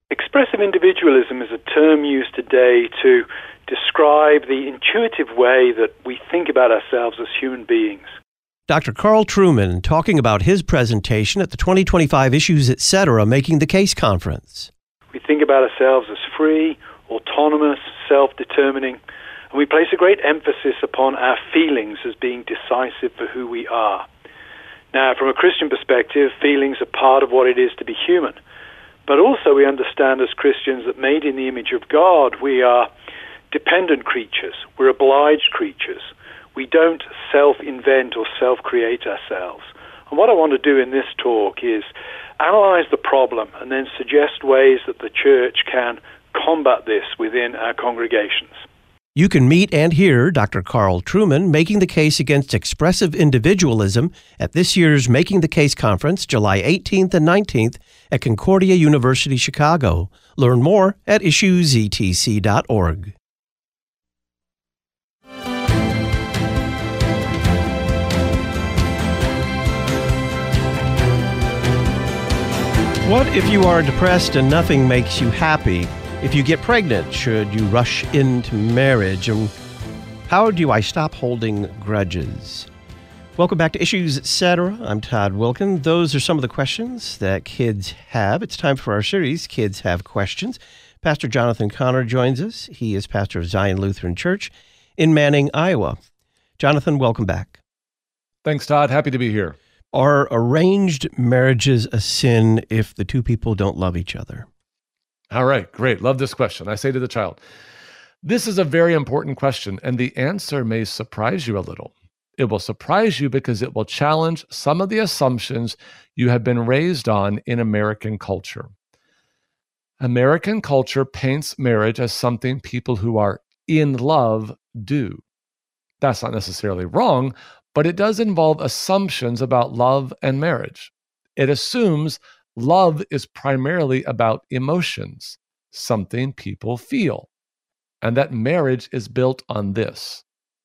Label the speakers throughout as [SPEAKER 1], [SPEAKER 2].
[SPEAKER 1] Expressive individualism is a term used today to describe the intuitive way that we think about ourselves as human beings.
[SPEAKER 2] Dr. Carl Trueman talking about his presentation at the 2025 Issues Etc. Making the Case Conference.
[SPEAKER 1] We think about ourselves as free, autonomous, self-determining, and we place a great emphasis upon our feelings as being decisive for who we are. Now, from a Christian perspective, feelings are part of what it is to be human. But also we understand as Christians that made in the image of God, we are dependent creatures. We're obliged creatures. We don't self-invent or self-create ourselves. And what I want to do in this talk is analyze the problem and then suggest ways that the church can combat this within our congregations.
[SPEAKER 2] You can meet and hear Dr. Carl Trueman making the case against expressive individualism at this year's Making the Case Conference, July 18th and 19th at Concordia University, Chicago. Learn more at issuesetc.org. What if you are depressed and nothing makes you happy? If you get pregnant, should you rush into marriage? And how do I stop holding grudges? Welcome back to Issues Etc. I'm Todd Wilkin. Those are some of the questions that kids have. It's time for our series, Kids Have Questions. Pastor Jonathan Connor joins us. He is pastor of Zion Lutheran Church in Manning, Iowa. Jonathan, welcome back.
[SPEAKER 3] Thanks, Todd. Happy to be here.
[SPEAKER 2] Are arranged marriages a sin if the two people don't love each other?
[SPEAKER 3] All right, great. Love this question. I say to the child, this is a very important question, and the answer may surprise you a little. It will surprise you because it will challenge some of the assumptions you have been raised on in American culture. American culture paints marriage as something people who are in love do. That's not necessarily wrong, but it does involve assumptions about love and marriage. It assumes love is primarily about emotions, something people feel, and that marriage is built on this.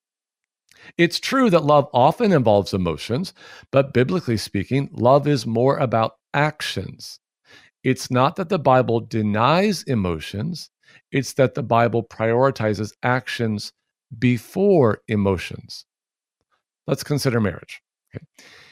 [SPEAKER 3] It's true that love often involves emotions, but biblically speaking, love is more about actions. It's not that the Bible denies emotions, it's that the Bible prioritizes actions before emotions. Let's consider marriage. Okay.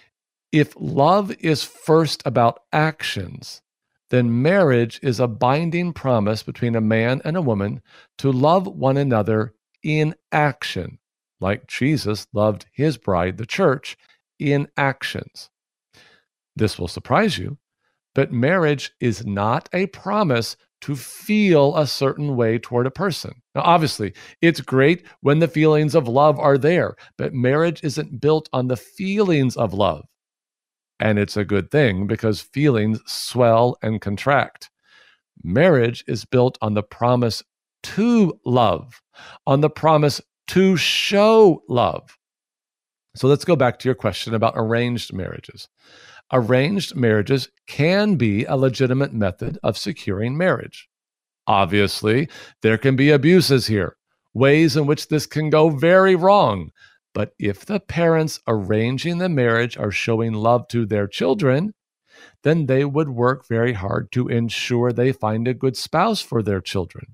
[SPEAKER 3] If love is first about actions, then marriage is a binding promise between a man and a woman to love one another in action, like Jesus loved his bride, the church, in actions. This will surprise you, but marriage is not a promise to feel a certain way toward a person. Now, obviously, it's great when the feelings of love are there, but marriage isn't built on the feelings of love. And it's a good thing because feelings swell and contract. Marriage is built on the promise to love, on the promise to show love. So let's go back to your question about arranged marriages. Arranged marriages can be a legitimate method of securing marriage. Obviously, there can be abuses here, ways in which this can go very wrong. But if the parents arranging the marriage are showing love to their children, then they would work very hard to ensure they find a good spouse for their children.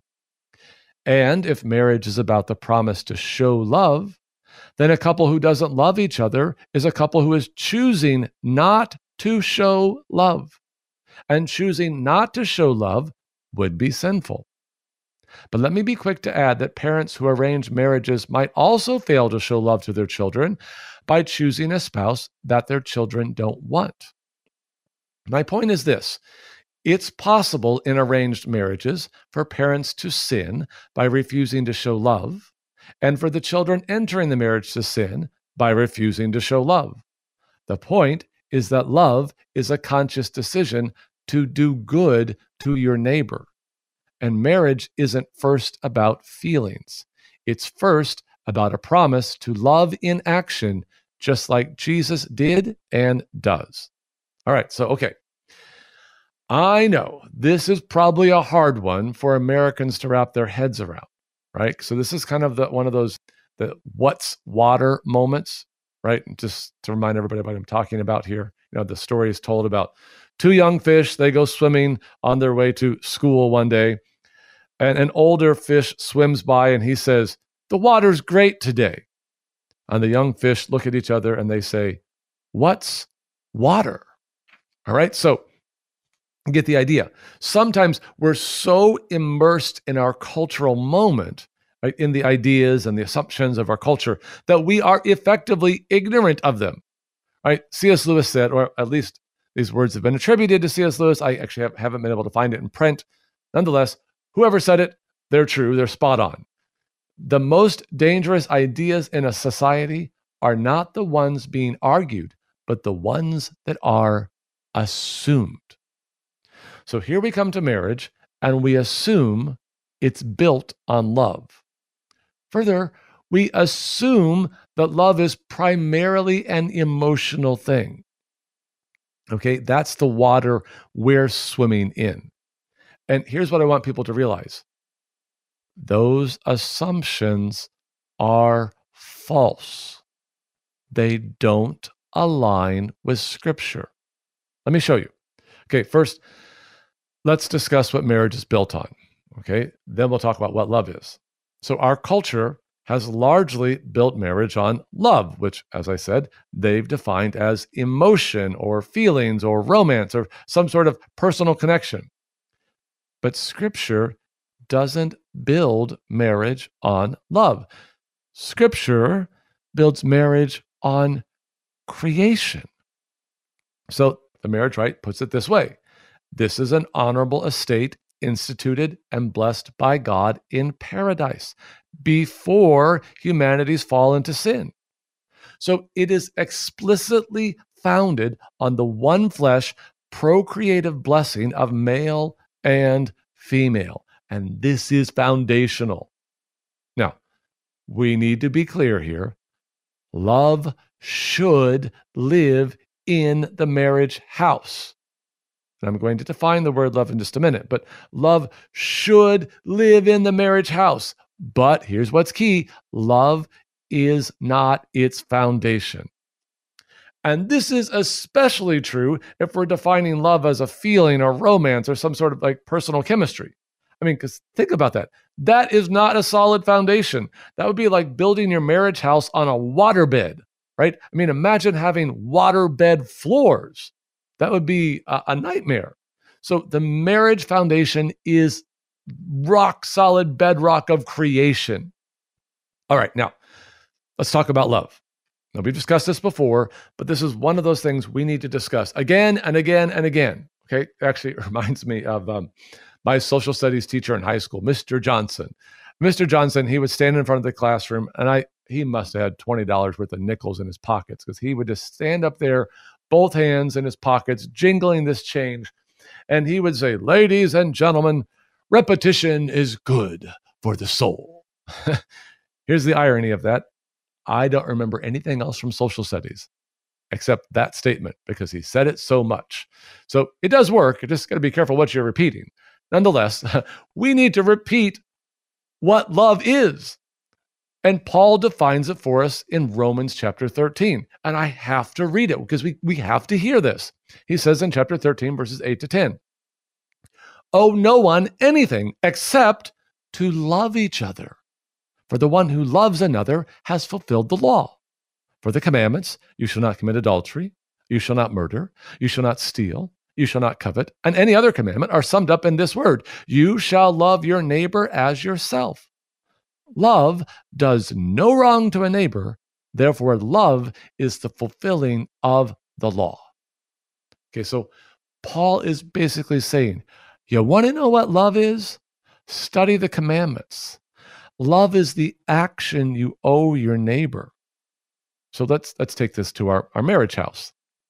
[SPEAKER 3] And if marriage is about the promise to show love, then a couple who doesn't love each other is a couple who is choosing not to show love. And choosing not to show love would be sinful. But let me be quick to add that parents who arrange marriages might also fail to show love to their children by choosing a spouse that their children don't want. My point is this: it's possible in arranged marriages for parents to sin by refusing to show love, and for the children entering the marriage to sin by refusing to show love. The point is that love is a conscious decision to do good to your neighbor. And marriage isn't first about feelings. It's first about a promise to love in action, just like Jesus did and does. All right, so, okay. I know this is probably a hard one for Americans to wrap their heads around, right? So this is kind of one of those the what's water moments, right? And just to remind everybody what I'm talking about here, the story is told about Two young fish, they go swimming on their way to school one day, and an older fish swims by and he says, "The water's great today." And the young fish look at each other and they say, "What's water?" All right, so you get the idea. Sometimes we're so immersed in our cultural moment, right, in the ideas and the assumptions of our culture, that we are effectively ignorant of them. Right? C.S. Lewis said, or at least these words have been attributed to C.S. Lewis. I actually haven't been able to find it in print. Nonetheless, whoever said it, they're true. They're spot on. The most dangerous ideas in a society are not the ones being argued, but the ones that are assumed. So here we come to marriage, and we assume it's built on love. Further, we assume that love is primarily an emotional thing. Okay, that's the water we're swimming in. And here's what I want people to realize. Those assumptions are false. They don't align with Scripture. Let me show you. Okay, first, let's discuss what marriage is built on. Okay, then we'll talk about what love is. So our culture has largely built marriage on love, which, as I said, they've defined as emotion or feelings or romance or some sort of personal connection. But Scripture doesn't build marriage on love. Scripture builds marriage on creation. So the marriage rite puts it this way. This is an honorable estate instituted and blessed by God in paradise before humanity's fall into sin. So it is explicitly founded on the one flesh procreative blessing of male and female. And this is foundational. Now, we need to be clear here. Love should live in the marriage house. And I'm going to define the word love in just a minute, but love should live in the marriage house. But here's what's key. Love is not its foundation. And this is especially true if we're defining love as a feeling or romance or some sort of like personal chemistry. I mean, because think about that. That is not a solid foundation. That would be like building your marriage house on a waterbed, right? I mean, imagine having waterbed floors. That would be a nightmare. So the marriage foundation is rock solid bedrock of creation. All right, now let's talk about love. Now, we've discussed this before, but this is one of those things we need to discuss again and again and again. Okay, actually, it reminds me of my social studies teacher in high school, Mr. Johnson. Mr. Johnson, he would stand in front of the classroom, and he must have had $20 worth of nickels in his pockets because he would just stand up there, both hands in his pockets, jingling this change. And he would say, "Ladies and gentlemen, repetition is good for the soul." Here's the irony of that. I don't remember anything else from social studies except that statement because he said it so much. So it does work. You just got to be careful what you're repeating. Nonetheless, we need to repeat what love is. And Paul defines it for us in Romans chapter 13. And I have to read it because we have to hear this. He says in chapter 13, verses 8 to 10, "Owe no one anything except to love each other. For the one who loves another has fulfilled the law. For the commandments, you shall not commit adultery, you shall not murder, you shall not steal, you shall not covet, and any other commandment are summed up in this word, you shall love your neighbor as yourself. Love does no wrong to a neighbor, therefore love is the fulfilling of the law." Okay, so Paul is basically saying, you want to know what love is? Study the commandments. Love is the action you owe your neighbor. So let's take this to our marriage house.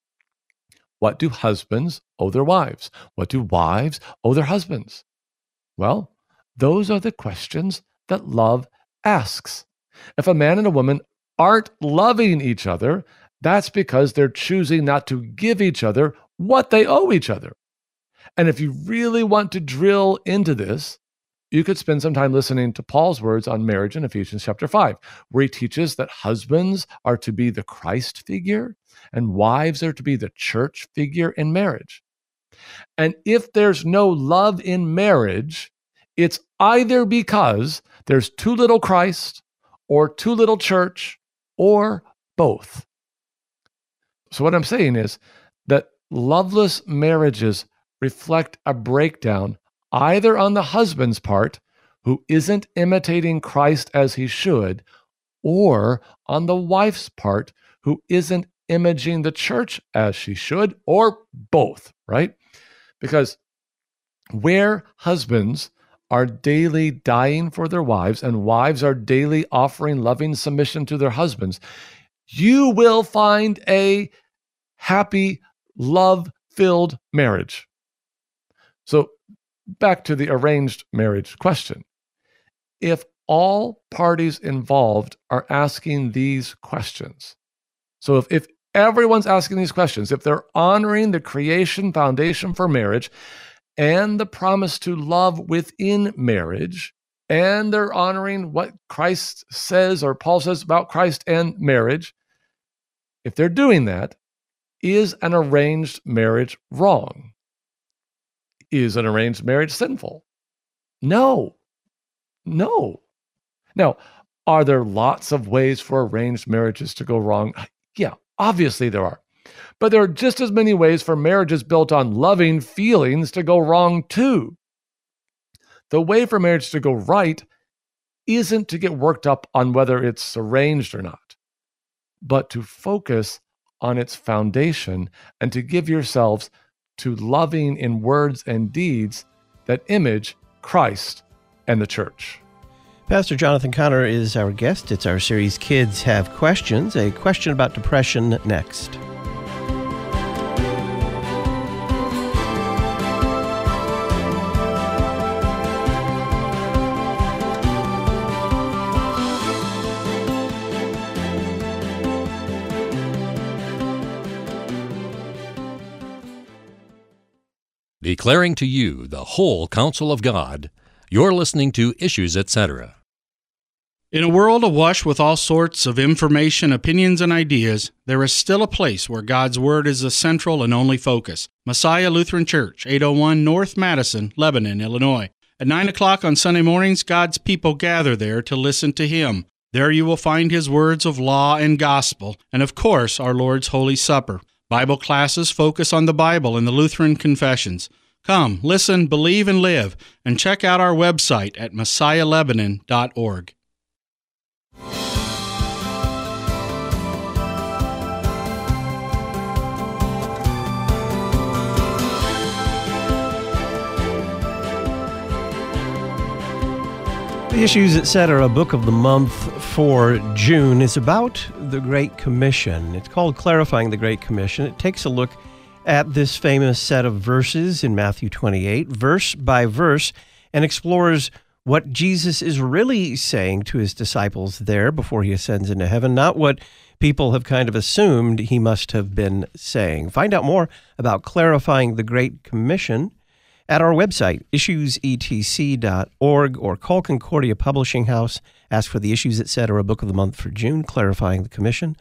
[SPEAKER 3] What do husbands owe their wives? What do wives owe their husbands? Well, those are the questions that love asks. If a man and a woman aren't loving each other, that's because they're choosing not to give each other what they owe each other. And if you really want to drill into this, you could spend some time listening to Paul's words on marriage in Ephesians chapter 5, where he teaches that husbands are to be the Christ figure and wives are to be the church figure in marriage. And if there's no love in marriage, it's either because there's too little Christ or too little church or both. So what I'm saying is that loveless marriages reflect a breakdown either on the husband's part, who isn't imitating Christ as he should, or on the wife's part, who isn't imaging the church as she should, or both, right? Because where husbands are daily dying for their wives and wives are daily offering loving submission to their husbands, you will find a happy, love-filled marriage. So back to the arranged marriage question. If all parties involved are asking these questions, so if everyone's asking these questions, if they're honoring the creation foundation for marriage and the promise to love within marriage, and they're honoring what Christ says or Paul says about Christ and marriage, if they're doing that, is an arranged marriage wrong? Is an arranged marriage sinful? No. Now, are there lots of ways for arranged marriages to go wrong? Yeah, obviously there are. But there are just as many ways for marriages built on loving feelings to go wrong too. The way for marriage to go right isn't to get worked up on whether it's arranged or not, but to focus on its foundation and to give yourselves to loving in words and deeds that image Christ and the church.
[SPEAKER 2] Pastor Jonathan Conner is our guest. It's our series Kids Have Questions, a question about depression next.
[SPEAKER 4] Declaring to you the whole counsel of God, you're listening to Issues, Etc.
[SPEAKER 5] In a world awash with all sorts of information, opinions, and ideas, there is still a place where God's Word is the central and only focus. Messiah Lutheran Church, 801 North Madison, Lebanon, Illinois. At 9 o'clock on Sunday mornings, God's people gather there to listen to Him. There you will find His words of law and gospel, and of course, our Lord's Holy Supper. Bible classes focus on the Bible and the Lutheran confessions. Come, listen, believe, and live, and check out our website at messiahlebanon.org.
[SPEAKER 2] The Issues, Etc. book of the month for June is about the Great Commission. It's called Clarifying the Great Commission. It takes a look at this famous set of verses in Matthew 28, verse by verse, and explores what Jesus is really saying to his disciples there before he ascends into heaven, not what people have kind of assumed he must have been saying. Find out more about Clarifying the Great Commission at our website, issuesetc.org, or call Concordia Publishing House. Ask for the Issues, Etc. book of the month for June, Clarifying the Commission,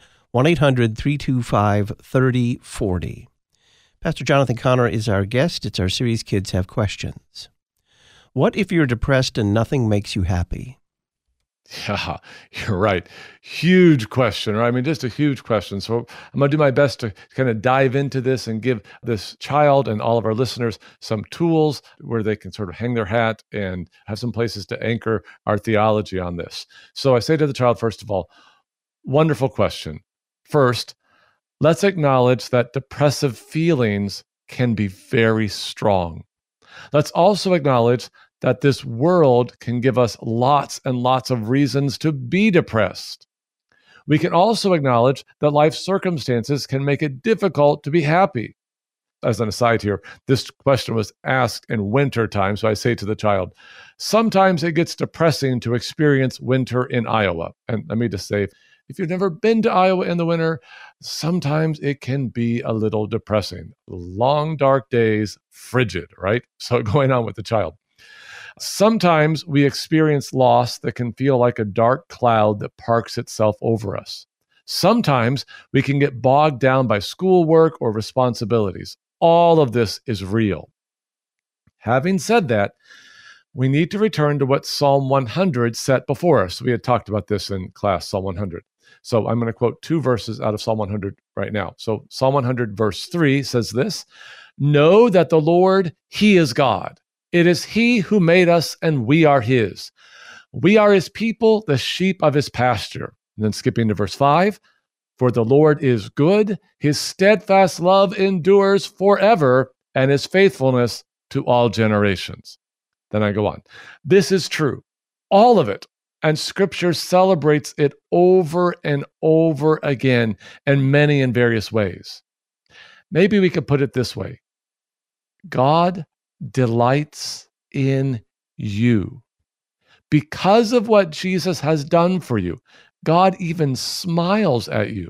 [SPEAKER 2] 1-800-325-3040. Pastor Jonathan Conner is our guest. It's our series Kids Have Questions. What if you're depressed and nothing makes you happy?
[SPEAKER 3] Yeah, you're right. Huge question, right? I mean, just a huge question. So I'm going to do my best to kind of dive into this and give this child and all of our listeners some tools where they can sort of hang their hat and have some places to anchor our theology on this. So I say to the child, first of all, wonderful question. First, let's acknowledge that depressive feelings can be very strong. Let's also acknowledge that this world can give us lots and lots of reasons to be depressed. We can also acknowledge that life circumstances can make it difficult to be happy. As an aside here, this question was asked in winter time, so I say to the child, sometimes it gets depressing to experience winter in Iowa. And let me just say, if you've never been to Iowa in the winter, sometimes it can be a little depressing. Long, dark days, frigid, right? So going on with the child. Sometimes we experience loss that can feel like a dark cloud that parks itself over us. Sometimes we can get bogged down by schoolwork or responsibilities. All of this is real. Having said that, we need to return to what Psalm 100 set before us. We had talked about this in class, Psalm 100. So I'm going to quote 2 verses out of Psalm 100 right now. So Psalm 100 verse 3 says this: "Know that the Lord, He is God. It is He who made us, and we are His. We are His people, the sheep of His pasture." And then skipping to verse 5, "For the Lord is good, His steadfast love endures forever, and His faithfulness to all generations." Then I go on. This is true, all of it, and Scripture celebrates it over and over again, and many in various ways. Maybe we could put it this way: God delights in you. Because of what Jesus has done for you, God even smiles at you.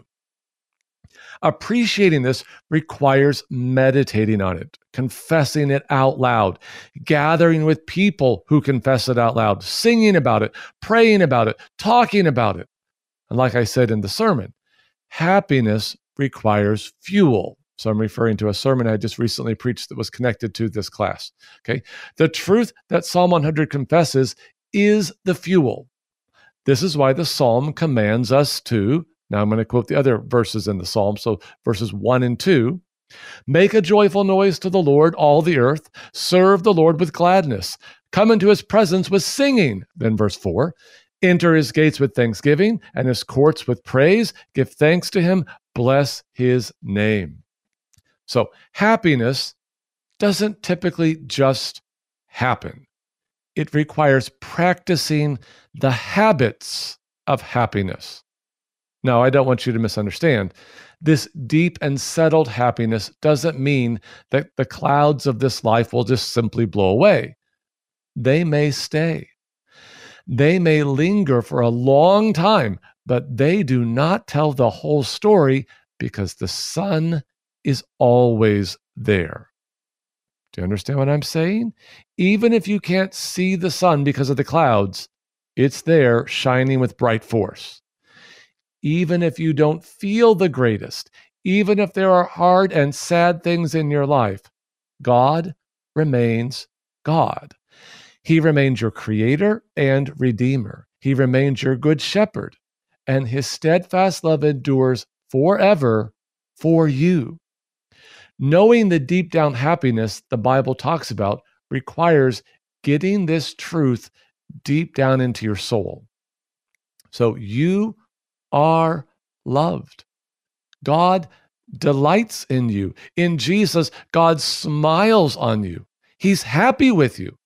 [SPEAKER 3] Appreciating this requires meditating on it, confessing it out loud, gathering with people who confess it out loud, singing about it, praying about it, talking about it. And like I said in the sermon, happiness requires fuel. So I'm referring to a sermon I just recently preached that was connected to this class. Okay, the truth that Psalm 100 confesses is the fuel. This is why the psalm commands us to, now I'm going to quote the other verses in the psalm, so verses 1 and 2, "Make a joyful noise to the Lord, all the earth. Serve the Lord with gladness. Come into His presence with singing." Then verse 4, "Enter His gates with thanksgiving and His courts with praise. Give thanks to Him. Bless His name." So happiness doesn't typically just happen. It requires practicing the habits of happiness. Now, I don't want you to misunderstand. This deep and settled happiness doesn't mean that the clouds of this life will just simply blow away. They may stay. They may linger for a long time, but they do not tell the whole story because the sun is always there. Do you understand what I'm saying? Even if you can't see the sun because of the clouds, it's there shining with bright force. Even if you don't feel the greatest, even if there are hard and sad things in your life, God remains God. He remains your creator and redeemer. He remains your good shepherd, and His steadfast love endures forever for you. Knowing the deep down happiness the Bible talks about requires getting this truth deep down into your soul. So you are loved. God delights in you. In Jesus, God smiles on you. He's happy with you.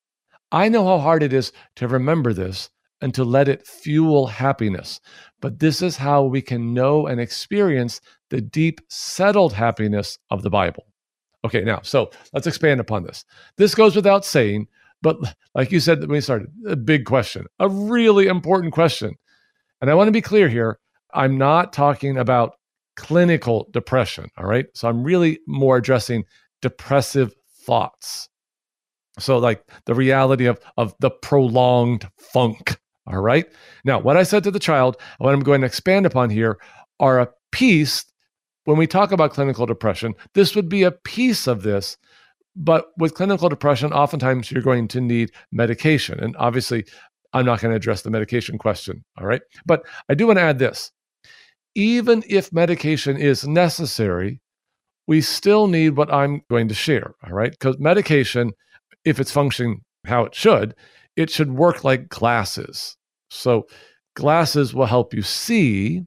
[SPEAKER 3] I know how hard it is to remember this and to let it fuel happiness, but this is how we can know and experience the deep, settled happiness of the Bible. Okay, now, so let's expand upon this. This goes without saying, but like you said when we started, a big question, a really important question. And I want to be clear here, I'm not talking about clinical depression, all right? So I'm really more addressing depressive thoughts. So like the reality of the prolonged funk, all right? Now, what I said to the child, and what I'm going to expand upon here are a piece, when we talk about clinical depression, this would be a piece of this, but with clinical depression, oftentimes you're going to need medication. And obviously, I'm not going to address the medication question, all right? But I do want to add this. Even if medication is necessary, we still need what I'm going to share, all right? Because medication, if it's functioning how it should work like glasses. So glasses will help you see,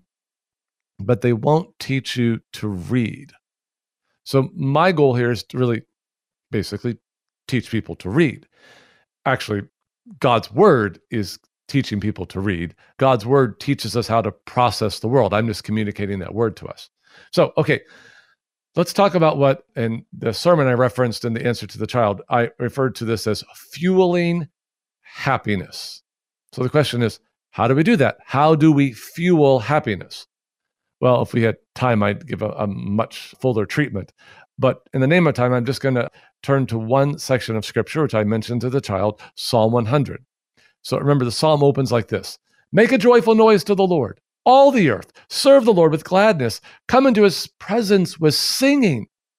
[SPEAKER 3] but they won't teach you to read. So my goal here is to really basically teach people to read. Actually, God's word is teaching people to read. God's word teaches us how to process the world. I'm just communicating that word to us. So, okay, let's talk about what, in the sermon I referenced in the answer to the child, I referred to this as fueling happiness. So the question is, how do we do that? How do we fuel happiness? Well, if we had time, I'd give a much fuller treatment. But in the name of time, I'm just going to turn to one section of scripture, which I mentioned to the child, Psalm 100. So remember, the psalm opens like this: "Make a joyful noise to the Lord, all the earth. Serve the Lord with gladness. Come into His presence with singing."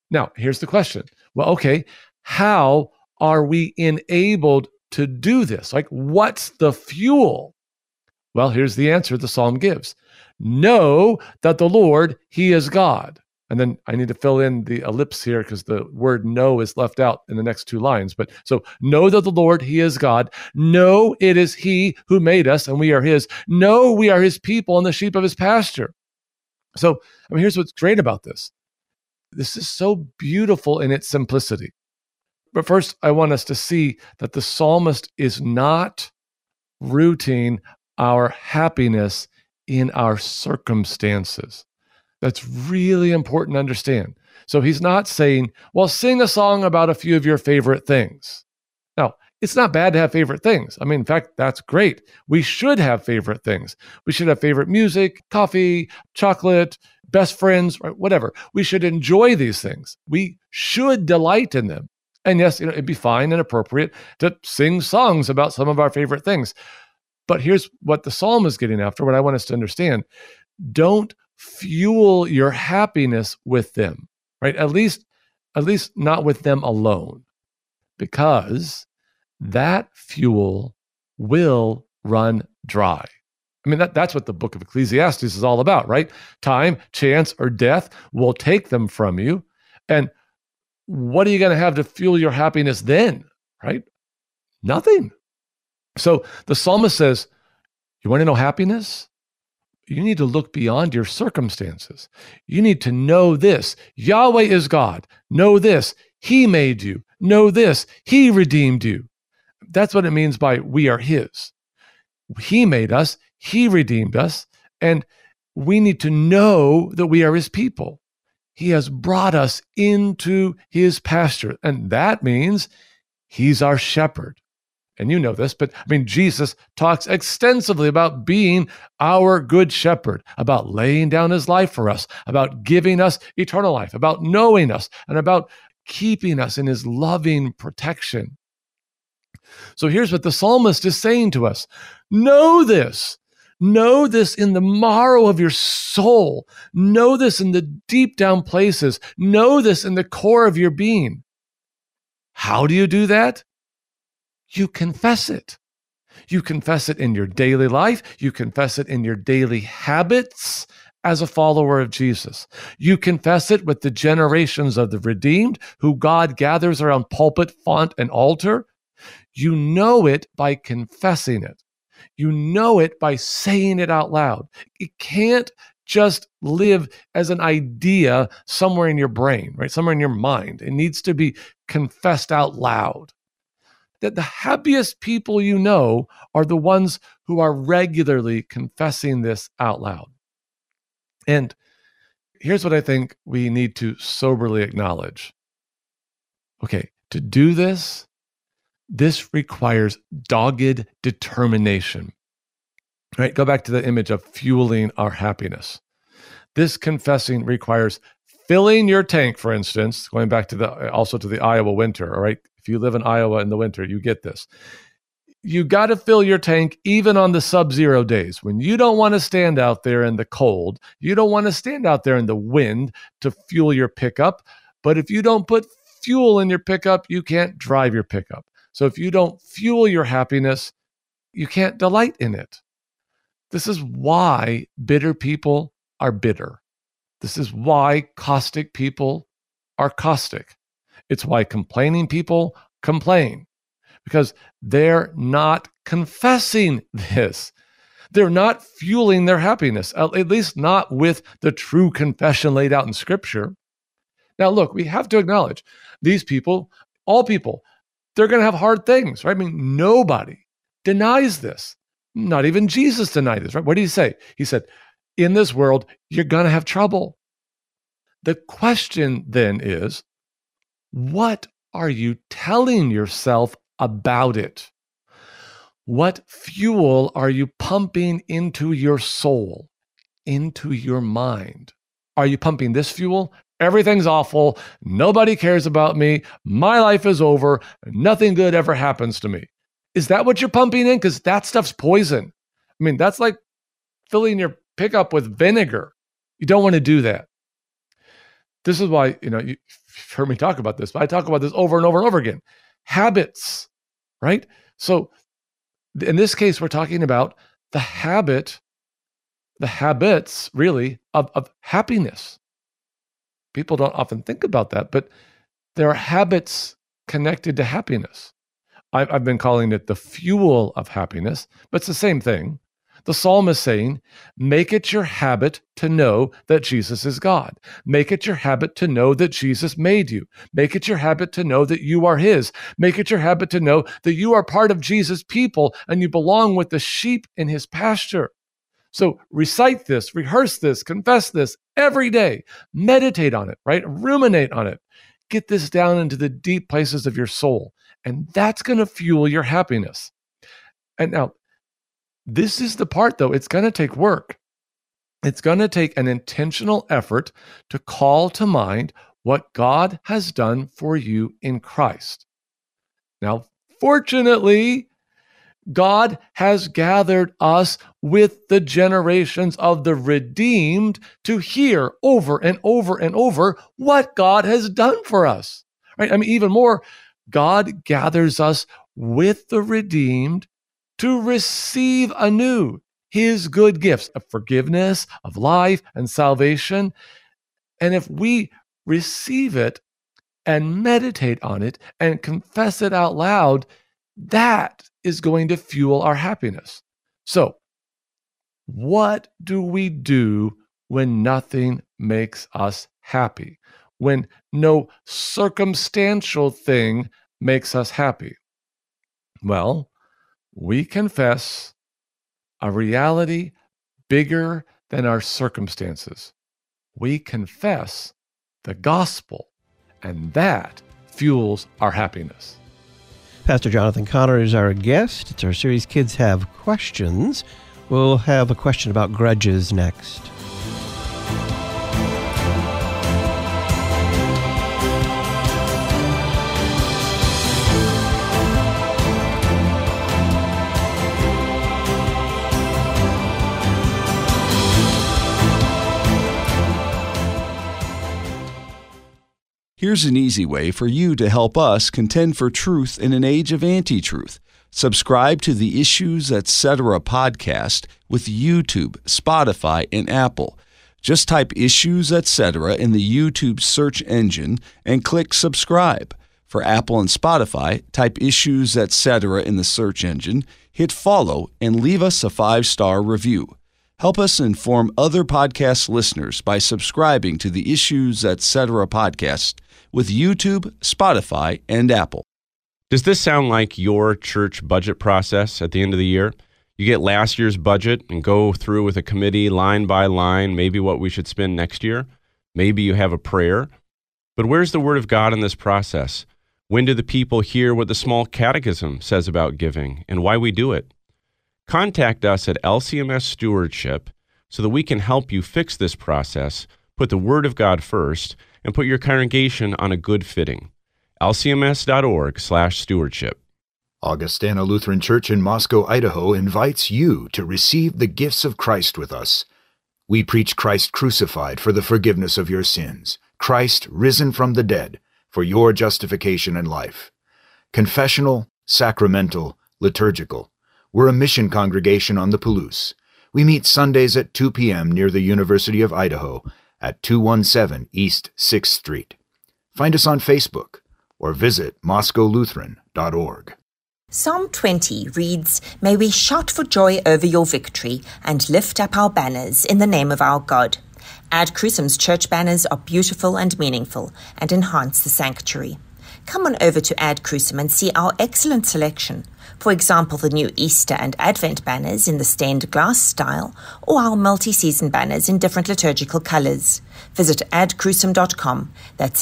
[SPEAKER 3] Now, here's the question. Well, okay, how are we enabled to do this? Like, what's the fuel? Well, here's the answer the psalm gives. Know that the Lord, He is God. And then I need to fill in the ellipse here because the word know is left out in the next two lines. But so know that the Lord, He is God. Know it is He who made us and we are His. Know we are His people and the sheep of His pasture. So, here's what's great about this. This is so beautiful in its simplicity. But first, I want us to see that the psalmist is not rooting our happiness in our circumstances. That's really important to understand. So he's not saying, well, sing a song about a few of your favorite things. Now, it's not bad to have favorite things. In fact, that's great. We should have favorite things. We should have favorite music, coffee, chocolate, best friends, right? Whatever. We should enjoy these things. We should delight in them. And yes, it'd be fine and appropriate to sing songs about some of our favorite things. But here's what the psalm is getting after, what I want us to understand. Don't fuel your happiness with them, right? At least not with them alone, because that fuel will run dry. That's what the book of Ecclesiastes is all about, right? Time, chance, or death will take them from you. And what are you going to have to fuel your happiness then, right? Nothing. So the psalmist says, you want to know happiness? You need to look beyond your circumstances. You need to know this. Yahweh is God. Know this. He made you. Know this. He redeemed you. That's what it means by we are His. He made us. He redeemed us. And we need to know that we are His people. He has brought us into His pasture. And that means He's our shepherd. And you know this, but Jesus talks extensively about being our good shepherd, about laying down His life for us, about giving us eternal life, about knowing us, and about keeping us in His loving protection. So here's what the psalmist is saying to us. Know this. Know this in the marrow of your soul. Know this in the deep down places. Know this in the core of your being. How do you do that? You confess it. You confess it in your daily life. You confess it in your daily habits as a follower of Jesus. You confess it with the generations of the redeemed who God gathers around pulpit, font, and altar. You know it by confessing it. You know it by saying it out loud. It can't just live as an idea somewhere in your brain, right? Somewhere in your mind. It needs to be confessed out loud. That the happiest people you know are the ones who are regularly confessing this out loud. And here's what I think we need to soberly acknowledge. Okay, to do this requires dogged determination. Right? Go back to the image of fueling our happiness. This confessing requires filling your tank, for instance, going back to the Iowa winter, all right? If you live in Iowa in the winter, you get this. You got to fill your tank even on the sub-zero days when you don't want to stand out there in the cold. You don't want to stand out there in the wind to fuel your pickup. But if you don't put fuel in your pickup, you can't drive your pickup. So if you don't fuel your happiness, you can't delight in it. This is why bitter people are bitter. This is why caustic people are caustic. It's why complaining people complain, because they're not confessing this. They're not fueling their happiness, at least not with the true confession laid out in Scripture. Now, look, we have to acknowledge these people, all people, they're going to have hard things, right? Nobody denies this. Not even Jesus denied this, right? What did He say? He said, in this world, you're going to have trouble. The question then is, what are you telling yourself about it? What fuel are you pumping into your soul, into your mind? Are you pumping this fuel? Everything's awful. Nobody cares about me. My life is over. Nothing good ever happens to me. Is that what you're pumping in? Because that stuff's poison. That's like filling your pickup with vinegar. You don't want to do that. This is why, you've heard me talk about this, but I talk about this over and over and over again. Habits, right? So in this case, we're talking about the habits really of happiness. People don't often think about that, but there are habits connected to happiness. I've been calling it the fuel of happiness, but it's the same thing. The psalm is saying, make it your habit to know that Jesus is God. Make it your habit to know that Jesus made you. Make it your habit to know that you are his. Make it your habit to know that you are part of Jesus' people and you belong with the sheep in his pasture. So recite this, rehearse this, confess this every day. Meditate on it, right? Ruminate on it. Get this down into the deep places of your soul, and that's going to fuel your happiness. And now, this is the part, though, it's going to take work. It's going to take an intentional effort to call to mind what God has done for you in Christ. Now, fortunately, God has gathered us with the generations of the redeemed to hear over and over and over what God has done for us. Right? I mean, even more, God gathers us with the redeemed to receive anew his good gifts of forgiveness, of life, and salvation. And if we receive it and meditate on it and confess it out loud, that is going to fuel our happiness. So, what do we do when nothing makes us happy? When no circumstantial thing makes us happy? Well, we confess a reality bigger than our circumstances. We confess the gospel, and that fuels our happiness.
[SPEAKER 2] Pastor Jonathan Connor is our guest. It's our series, Kids Have Questions. We'll have a question about grudges next.
[SPEAKER 6] Here's an easy way for you to help us contend for truth in an age of anti-truth. Subscribe to the Issues Etc. podcast with YouTube, Spotify, and Apple. Just type Issues Etc. in the YouTube search engine and click subscribe. For Apple and Spotify, type Issues Etc. in the search engine, hit follow, and leave us a 5-star review. Help us inform other podcast listeners by subscribing to the Issues Etc. podcast with YouTube, Spotify, and Apple.
[SPEAKER 7] Does this sound like your church budget process at the end of the year? You get last year's budget and go through with a committee line by line, maybe what we should spend next year. Maybe you have a prayer. But where's the Word of God in this process? When do the people hear what the small catechism says about giving and why we do it? Contact us at LCMS Stewardship so that we can help you fix this process, put the Word of God first, and put your congregation on a good footing. lcms.org/stewardship.
[SPEAKER 8] Augustana Lutheran Church in Moscow, Idaho invites you to receive the gifts of Christ with us. We preach Christ crucified for the forgiveness of your sins, Christ risen from the dead for your justification and life. Confessional, sacramental, liturgical. We're a mission congregation on the Palouse. We meet Sundays at 2 p.m. near the University of Idaho at 217 East 6th Street. Find us on Facebook or visit moscowlutheran.org.
[SPEAKER 9] Psalm 20 reads, "May we shout for joy over your victory and lift up our banners in the name of our God." Ad Crucem's church banners are beautiful and meaningful and enhance the sanctuary. Come on over to Ad Crucem and see our excellent selection. For example, the new Easter and Advent banners in the stained glass style, or our multi-season banners in different liturgical colors. Visit adcrucem.com. That's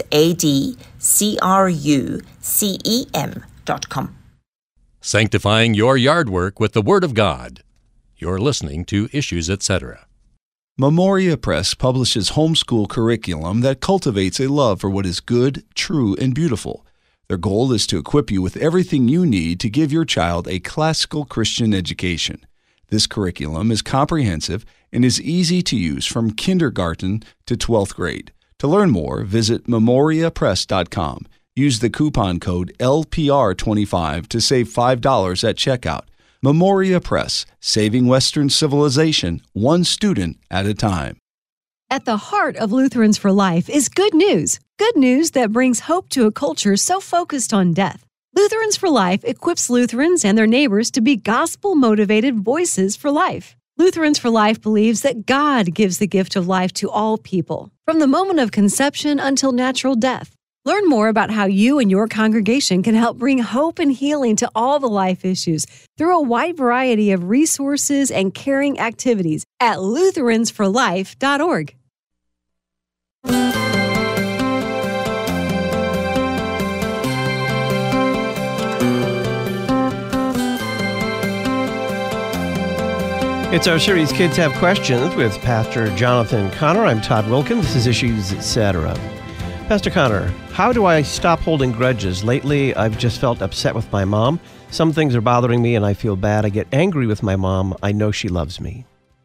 [SPEAKER 9] ADCRUCEM.com.
[SPEAKER 4] Sanctifying your yard work with the Word of God. You're listening to Issues Etc.
[SPEAKER 6] Memoria Press publishes homeschool curriculum that cultivates a love for what is good, true, and beautiful. Their goal is to equip you with everything you need to give your child a classical Christian education. This curriculum is comprehensive and is easy to use from kindergarten to 12th grade. To To learn more, visit memoriapress.com. Use the coupon code LPR25 to save $5 at checkout. Memoria Press, saving Western civilization, one student at a time.
[SPEAKER 10] At the heart of Lutherans for Life is good news. Good news that brings hope to a culture so focused on death. Lutherans for Life equips Lutherans and their neighbors to be gospel-motivated voices for life. Lutherans for Life believes that God gives the gift of life to all people, from the moment of conception until natural death. Learn more about how you and your congregation can help bring hope and healing to all the life issues through a wide variety of resources and caring activities at lutheransforlife.org.
[SPEAKER 2] It's our series, Kids Have Questions, with Pastor Jonathan Conner. I'm Todd Wilkin. This is Issues, Etc. Pastor Conner, how do I stop holding grudges? Lately, I've just felt upset with my mom. Some things are bothering me, and I feel bad. I get angry with my mom. I know she loves me.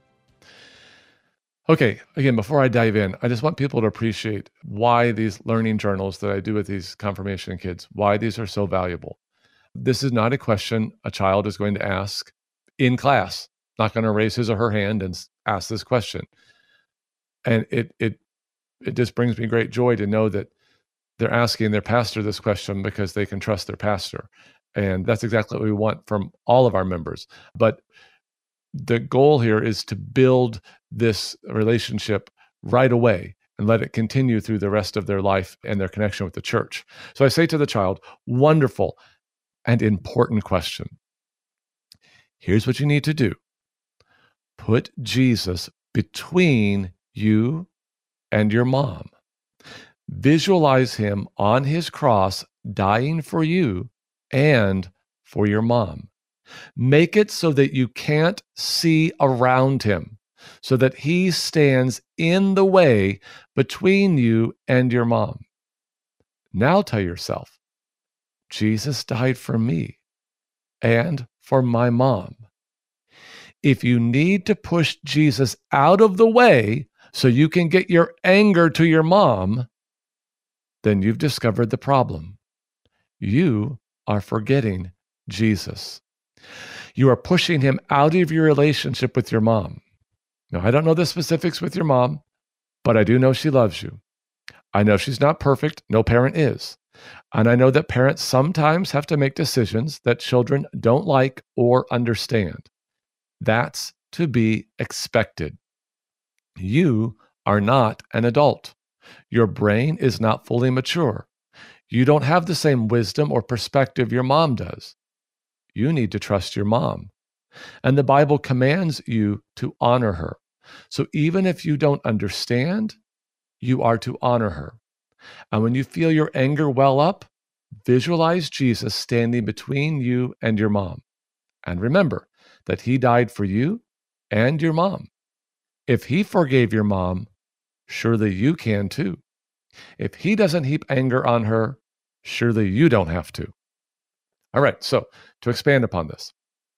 [SPEAKER 3] Okay, again, before I dive in, I just want people to appreciate why these learning journals that I do with these confirmation kids, why these are so valuable. This is not a question a child is going to ask in class. Not going to raise his or her hand and ask this question. And it just brings me great joy to know that they're asking their pastor this question because they can trust their pastor. And that's exactly what we want from all of our members. But the goal here is to build this relationship right away and let it continue through the rest of their life and their connection with the church. So I say to the child, wonderful and important question. Here's what you need to do. Put Jesus between you and your mom. Visualize him on his cross dying for you and for your mom. Make it so that you can't see around him, so that he stands in the way between you and your mom. Now tell yourself, Jesus died for me and for my mom. If you need to push Jesus out of the way so you can get your anger to your mom, then you've discovered the problem. You are forgetting Jesus. You are pushing him out of your relationship with your mom. Now, I don't know the specifics with your mom, but I do know she loves you. I know she's not perfect. No parent is. And I know that parents sometimes have to make decisions that children don't like or understand. That's to be expected. You are not an adult. Your brain is not fully mature. You don't have the same wisdom or perspective your mom does. You need to trust your mom. And the Bible commands you to honor her. So even if you don't understand, you are to honor her. And when you feel your anger well up, visualize Jesus standing between you and your mom. And remember that he died for you and your mom. If he forgave your mom, surely you can too. If he doesn't heap anger on her, surely you don't have to. All right, so to expand upon this,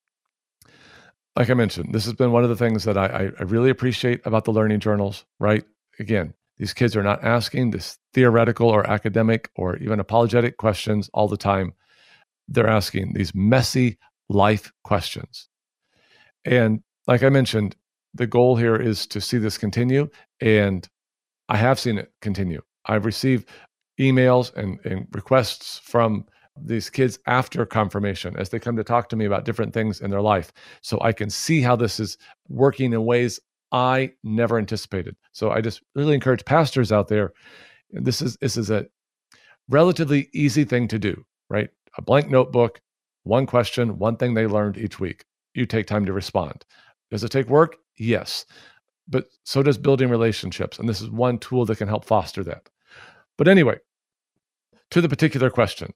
[SPEAKER 3] like I mentioned, this has been one of the things that I really appreciate about the learning journals, right? Again, these kids are not asking this theoretical or academic or even apologetic questions all the time. They're asking these messy life questions. And like I mentioned, the goal here is to see this continue, and I have seen it continue. I've received emails and requests from these kids after confirmation as they come to talk to me about different things in their life. So I can see how this is working in ways I never anticipated. So I just really encourage pastors out there. This is a relatively easy thing to do, right? A blank notebook, one question, one thing they learned each week. You take time to respond. Does it take work? Yes. But so does building relationships. And this is one tool that can help foster that. But anyway, to the particular question.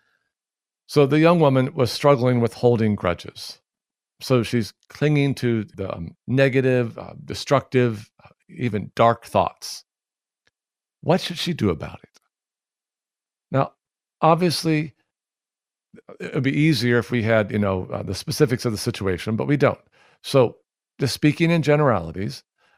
[SPEAKER 3] So the young woman was struggling with holding grudges. So she's clinging to the negative, destructive, even dark thoughts. What should she do about it? Now, obviously, it would be easier if we had, the specifics of the situation, but we don't. So just speaking in generalities,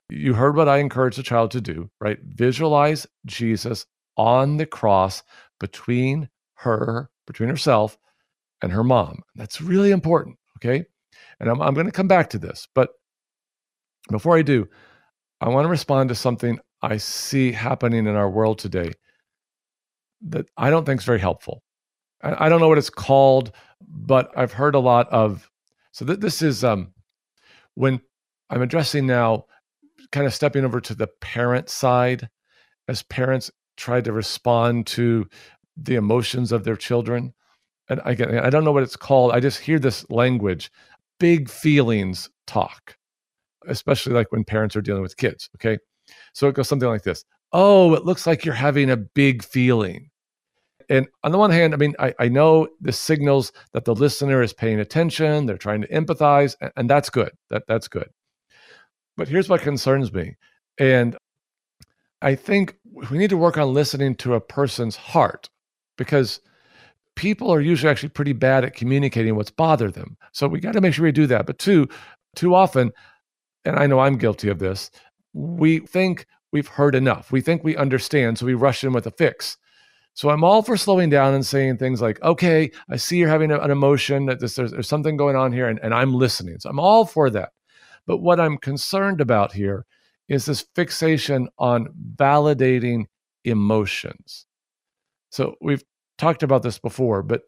[SPEAKER 3] You heard what I encourage the child to do, right? Visualize Jesus on the cross between herself and her mom. That's really important, okay? And I'm going to come back to this, but before I do, I want to respond to something I see happening in our world today that I don't think is very helpful. I don't know what it's called, but I've heard a lot of, so this is when I'm addressing now, kind of stepping over to the parent side, as parents try to respond to the emotions of their children. And again, I don't know what it's called. I just hear this language, big feelings talk, especially like when parents are dealing with kids, okay? So it goes something like this. Oh, it looks like you're having a big feeling. And on the one hand, I mean, I know this signals that the listener is paying attention, they're trying to empathize, and that's good. That's good. But here's what concerns me. And I think we need to work on listening to a person's heart, because people are usually actually pretty bad at communicating what's bothered them. So we got to make sure we do that. But too often, and I know I'm guilty of this, we think we've heard enough. We think we understand, so we rush in with a fix. So I'm all for slowing down and saying things like, okay, I see you're having an emotion, that there's something going on here, and I'm listening. So I'm all for that. But what I'm concerned about here is this fixation on validating emotions. So we've talked about this before, but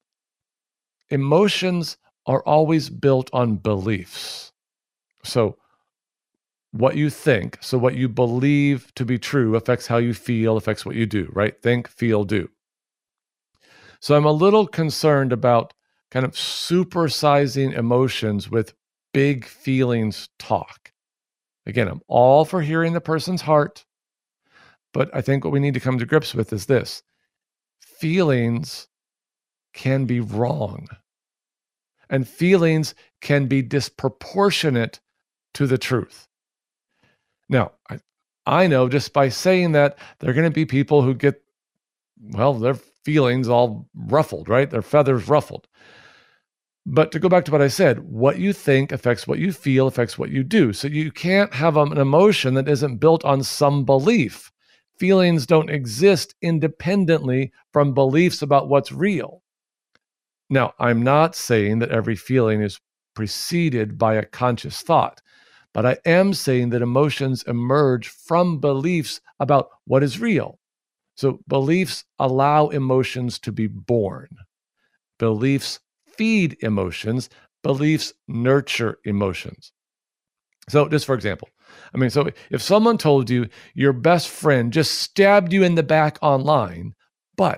[SPEAKER 3] emotions are always built on beliefs. So what you think, so what you believe to be true affects how you feel, affects what you do, right? Think, feel, do. So I'm a little concerned about kind of supersizing emotions with big feelings talk. Again, I'm all for hearing the person's heart, but I think what we need to come to grips with is this. Feelings can be wrong, and feelings can be disproportionate to the truth. Now, I know just by saying that, there are going to be people who get, well, their feelings all ruffled, right? Their feathers ruffled. But to go back to what I said, what you think affects what you feel, affects what you do. So you can't have an emotion that isn't built on some belief. Feelings don't exist independently from beliefs about what's real. Now, I'm not saying that every feeling is preceded by a conscious thought, but I am saying that emotions emerge from beliefs about what is real. So beliefs allow emotions to be born. Beliefs feed emotions. Beliefs nurture emotions. So just for example, so if someone told you your best friend just stabbed you in the back online, but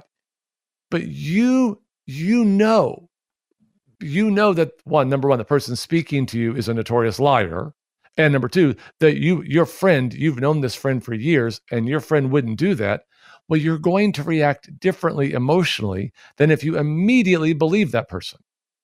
[SPEAKER 3] you know that number one, the person speaking to you is a notorious liar. And number two, that you've known this friend for years and your friend wouldn't do that. Well, you're going to react differently emotionally than if you immediately believe that person.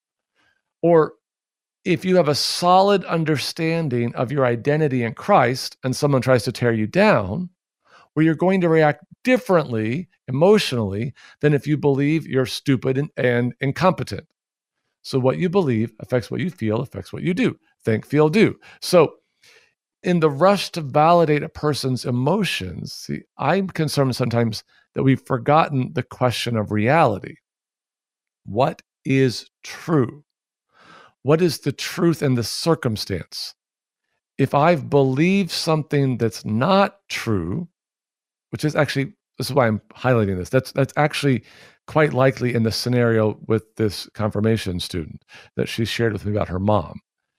[SPEAKER 3] Or if you have a solid understanding of your identity in Christ and someone tries to tear you down, where you're going to react differently emotionally than if you believe you're stupid and incompetent. So what you believe affects what you feel, affects what you do. Think, feel, do. So in the rush to validate a person's emotions, see, I'm concerned sometimes that we've forgotten the question of reality. What is true? What is the truth in the circumstance? If I've believed something that's not true, which is actually, this is why I'm highlighting this, that's actually quite likely in the scenario with this confirmation student that she shared with me about her mom.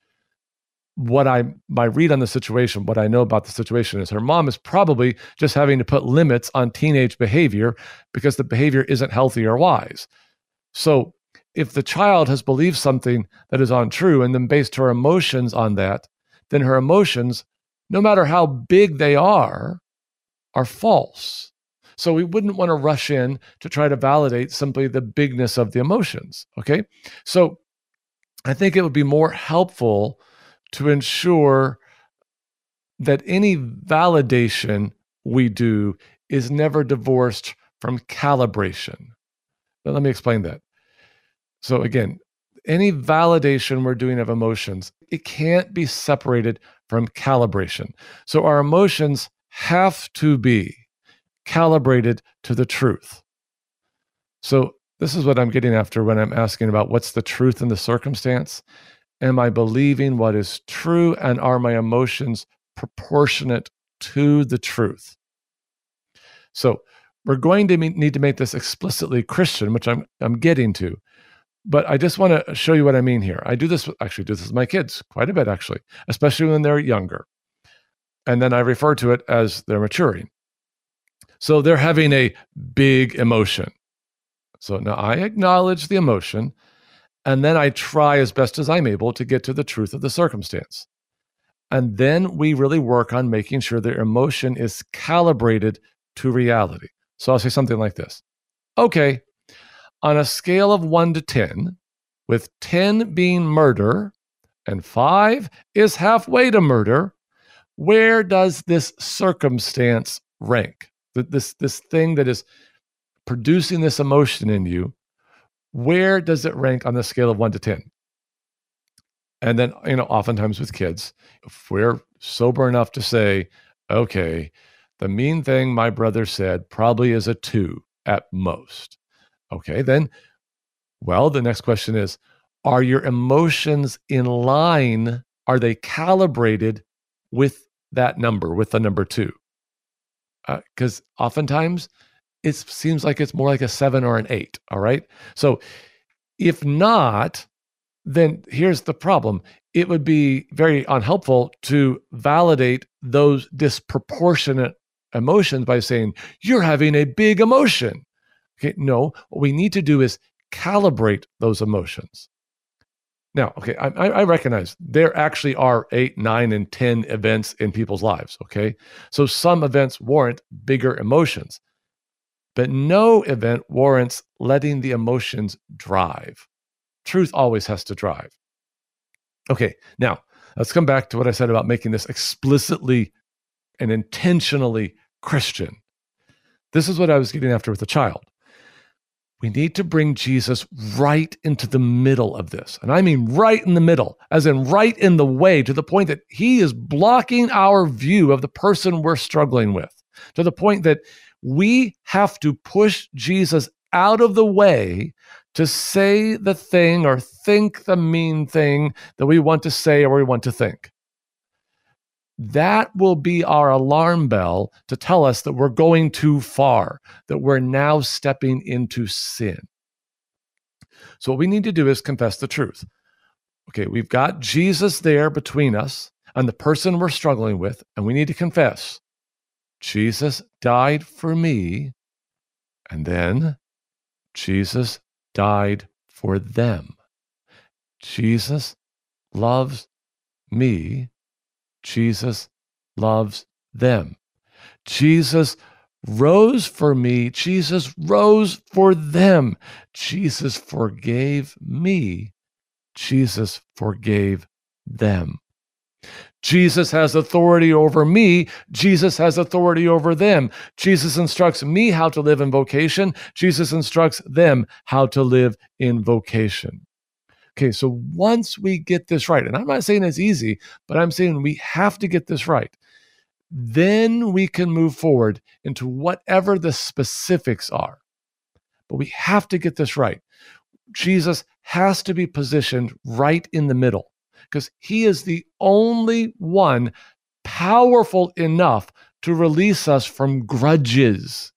[SPEAKER 3] My read on the situation, what I know about the situation is her mom is probably just having to put limits on teenage behavior because the behavior isn't healthy or wise. So if the child has believed something that is untrue and then based her emotions on that, then her emotions, no matter how big they are false. So we wouldn't want to rush in to try to validate simply the bigness of the emotions, okay? So I think it would be more helpful to ensure that any validation we do is never divorced from calibration. But let me explain that. So again, any validation we're doing of emotions, it can't be separated from calibration. So our emotions have to be calibrated to the truth. So this is what I'm getting after when I'm asking about what's the truth in the circumstance. Am I believing what is true, and are my emotions proportionate to the truth? So we're going to need to make this explicitly Christian, which I'm getting to. But I just want to show you what I mean here. I do this with my kids quite a bit, actually, especially when they're younger. And then I refer to it as they're maturing. So they're having a big emotion. So now I acknowledge the emotion, and then I try as best as I'm able to get to the truth of the circumstance. And then we really work on making sure their emotion is calibrated to reality. So I'll say something like this. Okay, on a scale of 1 to 10, with 10 being murder and 5 is halfway to murder, where does this circumstance rank? This thing that is producing this emotion in you, where does it rank on the scale of 1 to 10? And then, oftentimes with kids, if we're sober enough to say, okay, the mean thing my brother said probably is a 2 at most. Okay, then, well, the next question is, are your emotions in line? Are they calibrated with that number, with the number 2? Because oftentimes it seems like it's more like a 7 or an 8, all right? So if not, then here's the problem. It would be very unhelpful to validate those disproportionate emotions by saying, you're having a big emotion. Okay, no, what we need to do is calibrate those emotions. Now, okay, I recognize there actually are 8, 9, and 10 events in people's lives, okay? So some events warrant bigger emotions, but no event warrants letting the emotions drive. Truth always has to drive. Okay, now, let's come back to what I said about making this explicitly and intentionally Christian. This is what I was getting after with the child. We need to bring Jesus right into the middle of this. And I mean right in the middle, as in right in the way, to the point that he is blocking our view of the person we're struggling with, to the point that we have to push Jesus out of the way to say the thing or think the mean thing that we want to say or we want to think. That will be our alarm bell to tell us that we're going too far, that we're now stepping into sin. So what we need to do is confess the truth. Okay, we've got Jesus there between us and the person we're struggling with, and we need to confess, Jesus died for me, and then Jesus died for them. Jesus loves me. Jesus loves them. Jesus rose for me. Jesus rose for them. Jesus forgave me. Jesus forgave them. Jesus has authority over me. Jesus has authority over them. Jesus instructs me how to live in vocation. Jesus instructs them how to live in vocation. Okay, so once we get this right, and I'm not saying it's easy, but I'm saying we have to get this right, then we can move forward into whatever the specifics are. But we have to get this right. Jesus has to be positioned right in the middle because he is the only one powerful enough to release us from grudges.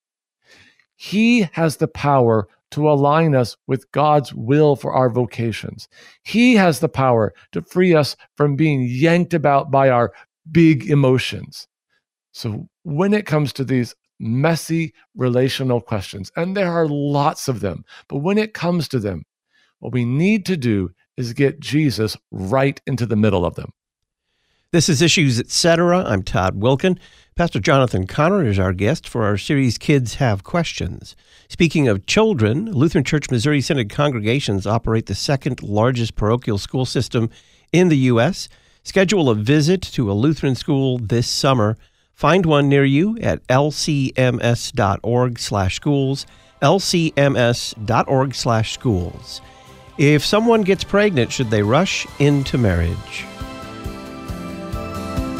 [SPEAKER 3] He has the power to align us with God's will for our vocations. He has the power to free us from being yanked about by our big emotions. So when it comes to these messy relational questions, and there are lots of them, but when it comes to them, what we need to do is get Jesus right into the middle of them.
[SPEAKER 2] This is Issues, Etc. I'm Todd Wilken. Pastor Jonathan Conner is our guest for our series Kids Have Questions. Speaking of children, Lutheran Church Missouri Synod congregations operate the second largest parochial school system in the U.S. Schedule a visit to a Lutheran school this summer. Find one near you at lcms.org/schools, lcms.org/schools. If someone gets pregnant, should they rush into marriage?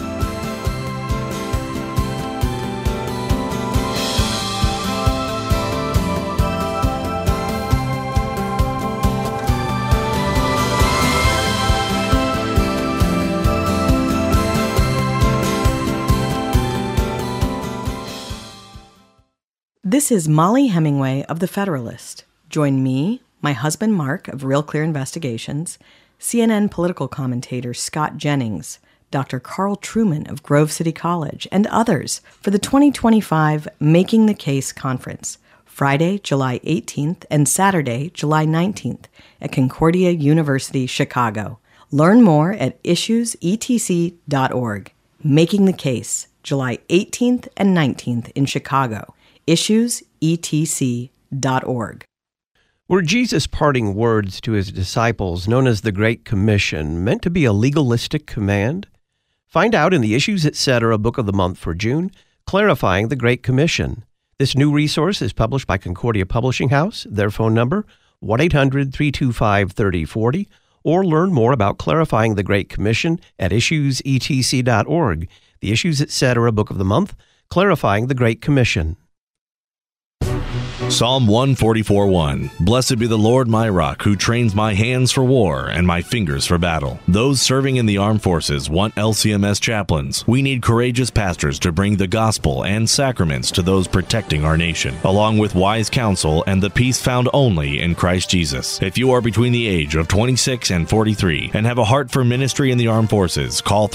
[SPEAKER 11] This is Molly Hemingway of The Federalist. Join me, my husband Mark of Real Clear Investigations, CNN political commentator Scott Jennings, Dr. Carl Trueman of Grove City College, and others for the 2025 Making the Case Conference, Friday, July 18th and Saturday, July 19th at Concordia University, Chicago. Learn more at issuesetc.org. Making the Case, July 18th and 19th in Chicago. issuesetc.org.
[SPEAKER 2] Were Jesus' parting words to his disciples, known as the Great Commission, meant to be a legalistic command? Find out in the Issues Etc. Book of the Month for June, Clarifying the Great Commission. This new resource is published by Concordia Publishing House. Their phone number, 1-800-325-3040, or learn more about clarifying the Great Commission at issuesetc.org. The Issues Etc. Book of the Month, Clarifying the Great Commission.
[SPEAKER 12] Psalm 144:1. Blessed be the Lord my rock, who trains my hands for war and my fingers for battle. Those serving in the armed forces want LCMS chaplains. We need courageous pastors to bring the gospel and sacraments to those protecting our nation, along with wise counsel and the peace found only in Christ Jesus. If you are between the age of 26 and 43 and have a heart for ministry in the armed forces, call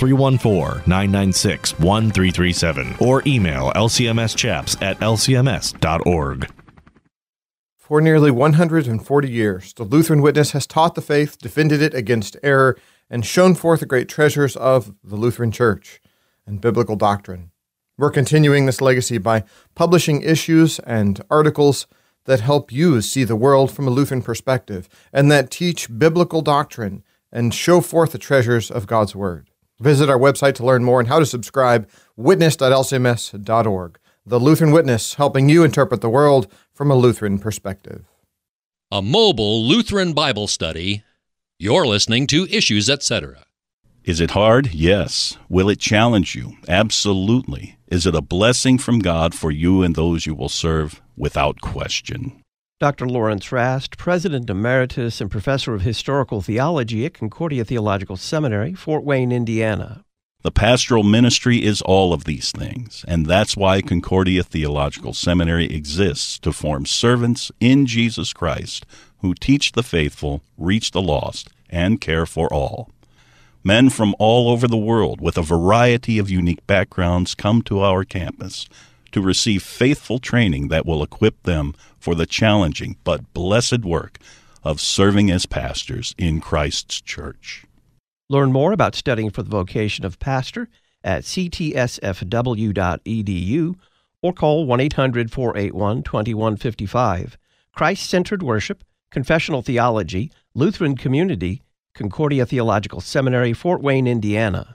[SPEAKER 12] 314-996-1337 or email lcmschaps@lcms.org.
[SPEAKER 13] For nearly 140 years, the Lutheran Witness has taught the faith, defended it against error, and shown forth the great treasures of the Lutheran Church and biblical doctrine. We're continuing this legacy by publishing issues and articles that help you see the world from a Lutheran perspective and that teach biblical doctrine and show forth the treasures of God's Word. Visit our website to learn more and how to subscribe, witness.lcms.org. The Lutheran Witness, helping you interpret the world from a Lutheran perspective.
[SPEAKER 4] A mobile Lutheran Bible study. You're listening to Issues Etc.
[SPEAKER 14] Is it hard? Yes. Will it challenge you? Absolutely. Is it a blessing from God for you and those you will serve? Without question.
[SPEAKER 2] Dr. Lawrence Rast, President Emeritus and Professor of Historical Theology at Concordia Theological Seminary, Fort Wayne, Indiana.
[SPEAKER 14] The pastoral ministry is all of these things, and that's why Concordia Theological Seminary exists, to form servants in Jesus Christ who teach the faithful, reach the lost, and care for all. Men from all over the world with a variety of unique backgrounds come to our campus to receive faithful training that will equip them for the challenging but blessed work of serving as pastors in Christ's church.
[SPEAKER 2] Learn more about studying for the vocation of pastor at ctsfw.edu or call 1-800-481-2155. Christ-centered worship, confessional theology, Lutheran community, Concordia Theological Seminary, Fort Wayne, Indiana.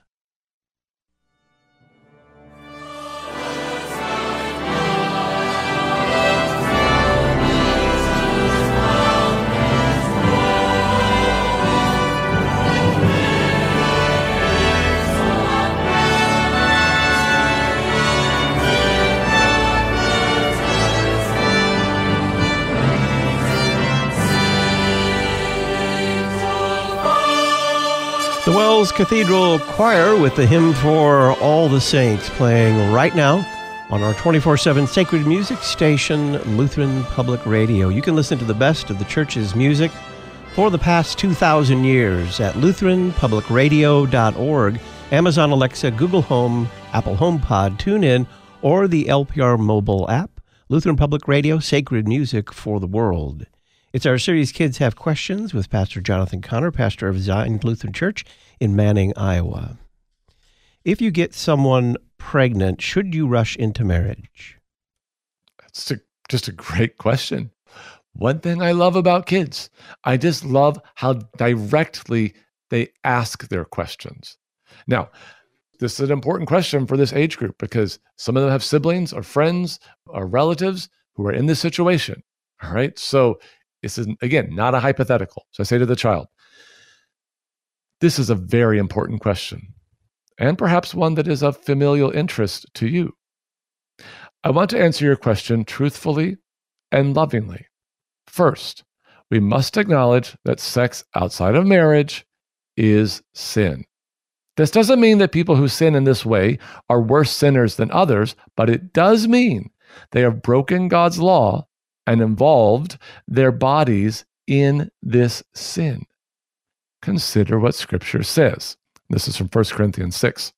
[SPEAKER 2] The Wells Cathedral Choir with the hymn for All the Saints playing right now on our 24/7 sacred music station, Lutheran Public Radio. You can listen to the best of the church's music for the past 2,000 years at lutheranpublicradio.org, Amazon Alexa, Google Home, Apple HomePod, TuneIn, or the LPR mobile app. Lutheran Public Radio, sacred music for the world. It's our series Kids Have Questions with Pastor Jonathan Connor, pastor of Zion Lutheran Church in Manning, Iowa. If you get someone pregnant, should you rush into marriage?
[SPEAKER 3] That's just a great question. One thing I love about kids, I just love how directly they ask their questions. Now, this is an important question for this age group because some of them have siblings or friends or relatives who are in this situation. All right, so this is, again, not a hypothetical. So I say to the child, this is a very important question, and perhaps one that is of familial interest to you. I want to answer your question truthfully and lovingly. First, we must acknowledge that sex outside of marriage is sin. This doesn't mean that people who sin in this way are worse sinners than others, but it does mean They have broken God's law and involved their bodies in this sin. Consider what Scripture says. This is from 1 Corinthians 6.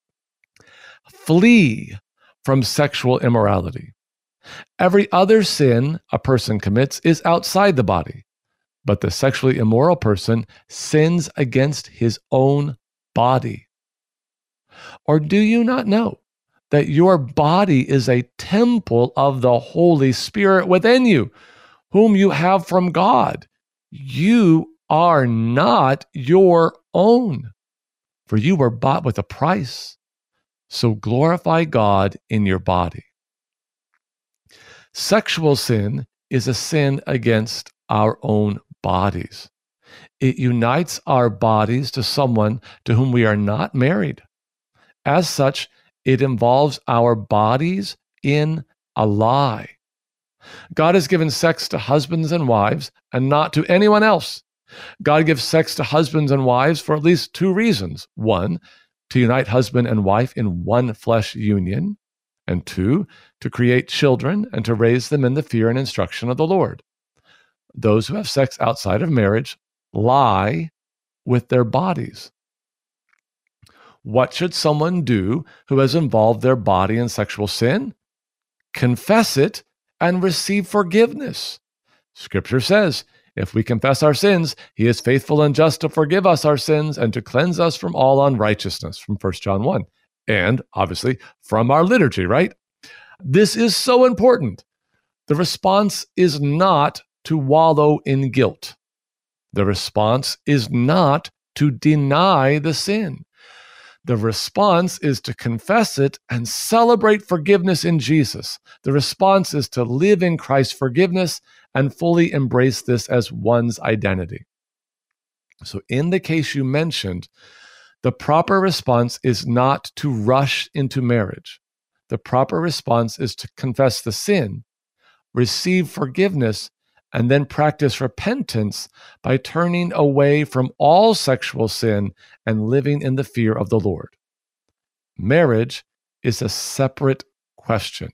[SPEAKER 3] Flee from sexual immorality. Every other sin a person commits is outside the body, but the sexually immoral person sins against his own body. Or do you not know that your body is a temple of the Holy Spirit within you, whom you have from God? You are not your own, for you were bought with a price. So glorify God in your body. Sexual sin is a sin against our own bodies. It unites our bodies to someone to whom we are not married. As such, it involves our bodies in a lie. God has given sex to husbands and wives and not to anyone else. God gives sex to husbands and wives for at least two reasons. One, to unite husband and wife in one flesh union. And two, to create children and to raise them in the fear and instruction of the Lord. Those who have sex outside of marriage lie with their bodies. What should someone do who has involved their body in sexual sin? Confess it and receive forgiveness. Scripture says, if we confess our sins, he is faithful and just to forgive us our sins and to cleanse us from all unrighteousness, from 1 John 1. And obviously from our liturgy, right? This is so important. The response is not to wallow in guilt. The response is not to deny the sin. The response is to confess it and celebrate forgiveness in Jesus. The response is to live in Christ's forgiveness and fully embrace this as one's identity. So in the case you mentioned, the proper response is not to rush into marriage. The proper response is to confess the sin, receive forgiveness, and then practice repentance by turning away from all sexual sin and living in the fear of the Lord. Marriage is a separate question.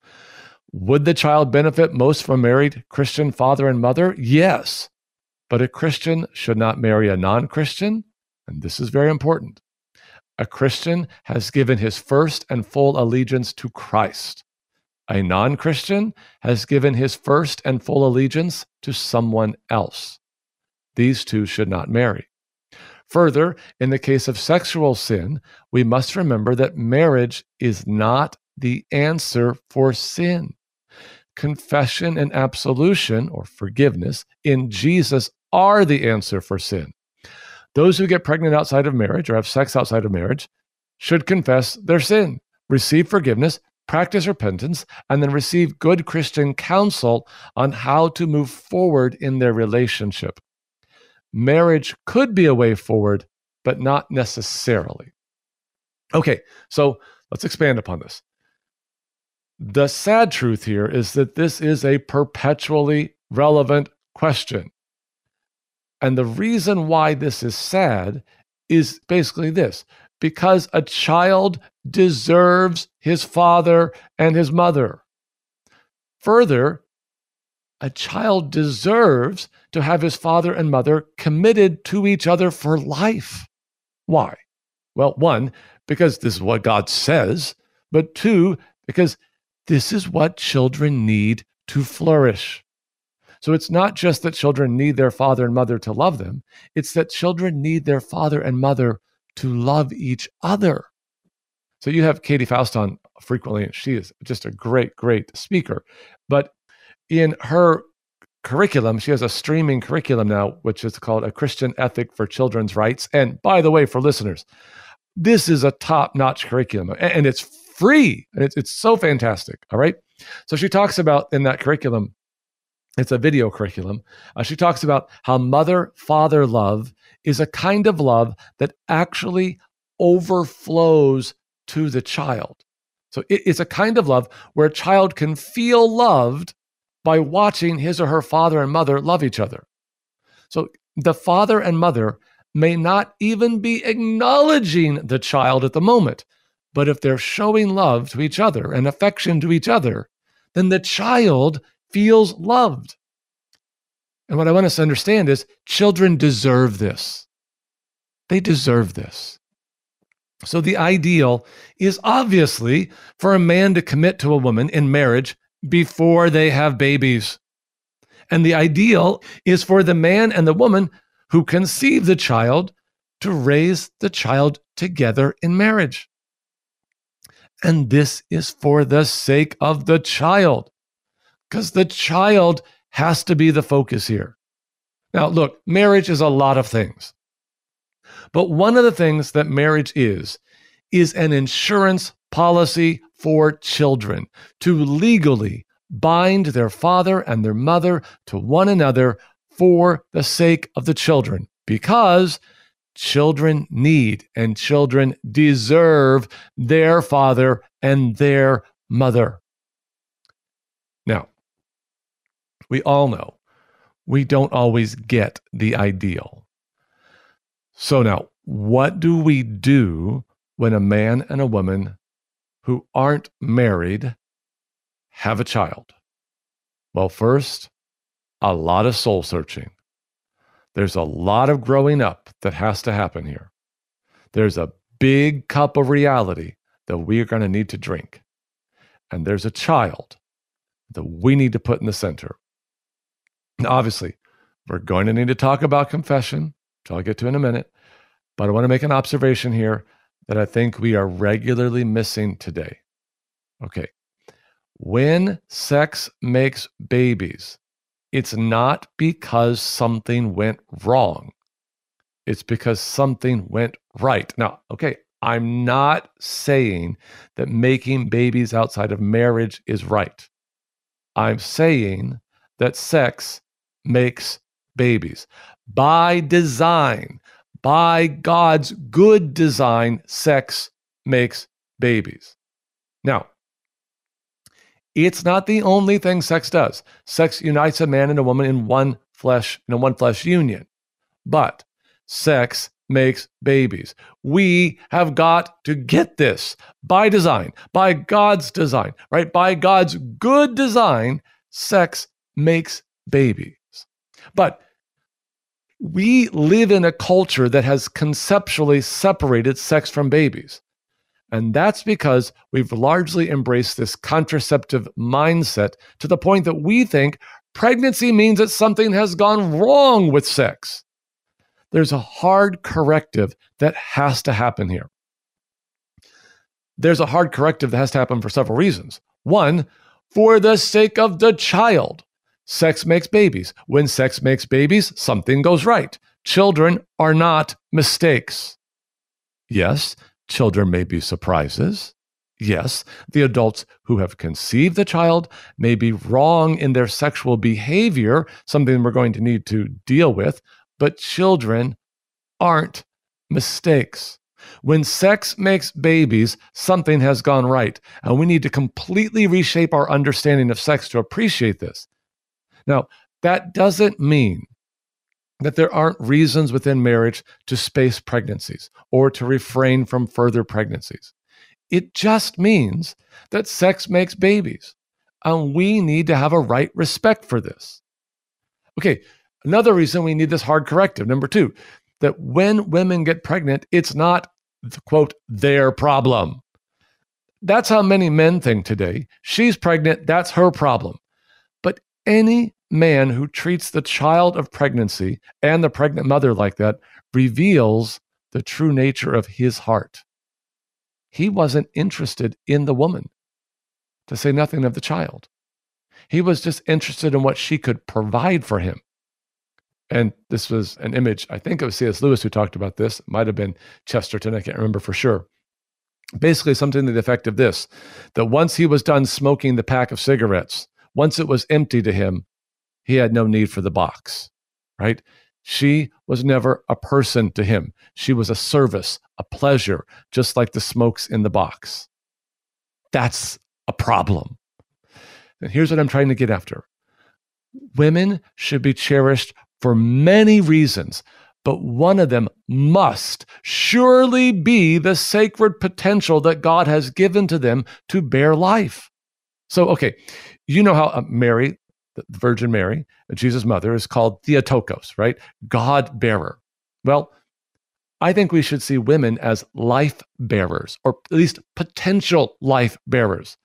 [SPEAKER 3] Would the child benefit most from a married Christian father and mother? Yes, but a Christian should not marry a non-Christian, and this is very important. A Christian has given his first and full allegiance to Christ. A non-Christian has given his first and full allegiance to someone else. These two should not marry. Further, in the case of sexual sin, we must remember that marriage is not the answer for sin. Confession and absolution, or forgiveness, in Jesus are the answer for sin. Those who get pregnant outside of marriage or have sex outside of marriage should confess their sin, receive forgiveness, practice repentance, and then receive good Christian counsel on how to move forward in their relationship. Marriage could be a way forward, but not necessarily. Okay, so let's expand upon this. The sad truth here is that this is a perpetually relevant question. And the reason why this is sad is basically this: because a child deserves his father and his mother. Further, a child deserves to have his father and mother committed to each other for life. Why? Well, one, because this is what God says, but two, because this is what children need to flourish. So it's not just that children need their father and mother to love them. It's that children need their father and mother to love each other. So you have Katie Faust on frequently, and she is just a great, great speaker. But in her curriculum, she has a streaming curriculum now, which is called A Christian Ethic for Children's Rights. And by the way, for listeners, this is a top-notch curriculum, and it's free. And it's so fantastic, all right? So she talks about in that curriculum, it's a video curriculum. She talks about how mother-father love is a kind of love that actually overflows to the child. So it's a kind of love where a child can feel loved by watching his or her father and mother love each other. So the father and mother may not even be acknowledging the child at the moment, but if they're showing love to each other and affection to each other, then the child feels loved. And what I want us to understand is children deserve this. They deserve this. So the ideal is obviously for a man to commit to a woman in marriage before they have babies. And the ideal is for the man and the woman who conceive the child to raise the child together in marriage. And this is for the sake of the child, because the child has to be the focus here. Now, look, marriage is a lot of things. But one of the things that marriage is an insurance policy for children to legally bind their father and their mother to one another for the sake of the children, because children need and children deserve their father and their mother. Now, we all know we don't always get the ideal. So now, what do we do when a man and a woman who aren't married have a child? Well, first, a lot of soul searching. There's a lot of growing up that has to happen here. There's a big cup of reality that we are going to need to drink. And there's a child that we need to put in the center. Now, obviously, we're going to need to talk about confession, which I'll get to in a minute. But I want to make an observation here that I think we are regularly missing today. Okay. When sex makes babies, it's not because something went wrong. It's because something went right. Now, okay, I'm not saying that making babies outside of marriage is right. I'm saying that sex makes babies. By design, by God's good design, sex makes babies. Now, it's not the only thing sex does. Sex unites a man and a woman in one flesh union. But sex makes babies. We have got to get this by design, by God's design, right? By God's good design, sex makes babies. But we live in a culture that has conceptually separated sex from babies. And that's because we've largely embraced this contraceptive mindset to the point that we think pregnancy means that something has gone wrong with sex. There's a hard corrective that has to happen here. There's a hard corrective that has to happen for several reasons. One, for the sake of the child. Sex makes babies. When sex makes babies, something goes right. Children are not mistakes. Yes, children may be surprises. Yes, the adults who have conceived the child may be wrong in their sexual behavior, something we're going to need to deal with, but children aren't mistakes. When sex makes babies, something has gone right, and we need to completely reshape our understanding of sex to appreciate this. Now, that doesn't mean that there aren't reasons within marriage to space pregnancies or to refrain from further pregnancies. It just means that sex makes babies, and we need to have a right respect for this. Okay, another reason we need this hard corrective, number two, that when women get pregnant, it's not, quote, their problem. That's how many men think today. She's pregnant, that's her problem. But any man who treats the child of pregnancy and the pregnant mother like that reveals the true nature of his heart. He wasn't interested in the woman, to say nothing of the child. He was just interested in what she could provide for him. And this was an image, I think it was C.S. Lewis who talked about this. It might have been Chesterton, I can't remember for sure. Basically something to the effect of this, that once he was done smoking the pack of cigarettes, once it was empty to him, he had no need for the box, right? She was never a person to him. She was a service, a pleasure, just like the smokes in the box. That's a problem. And here's what I'm trying to get after. Women should be cherished for many reasons, but one of them must surely be the sacred potential that God has given to them to bear life. So, okay, You know how Mary, the Virgin Mary, Jesus' mother, is called Theotokos, right? God bearer. Well, I think we should see women as life bearers, or at least potential life bearers.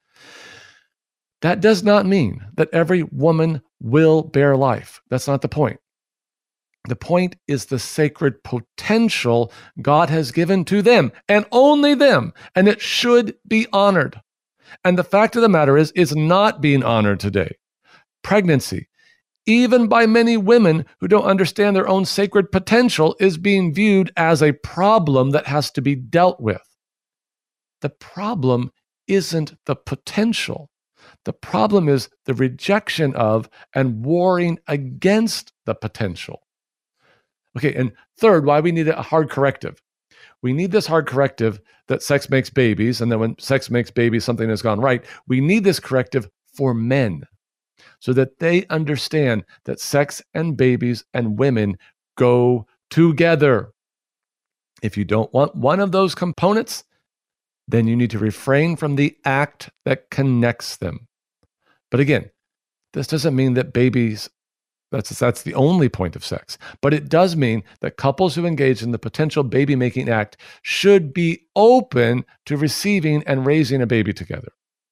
[SPEAKER 3] That does not mean that every woman will bear life. That's not the point. The point is the sacred potential God has given to them, and only them, and it should be honored. And the fact of the matter is, it's not being honored today. Pregnancy, even by many women who don't understand their own sacred potential, is being viewed as a problem that has to be dealt with. The problem isn't the potential. The problem is the rejection of and warring against the potential. Okay, and third, why we need a hard corrective. We need this hard corrective that sex makes babies, and then when sex makes babies, something has gone right. We need this corrective for men so that they understand that sex and babies and women go together. If you don't want one of those components, then you need to refrain from the act that connects them. But again, this doesn't mean that babies, that's the only point of sex. But it does mean that couples who engage in the potential baby-making act should be open to receiving and raising a baby together.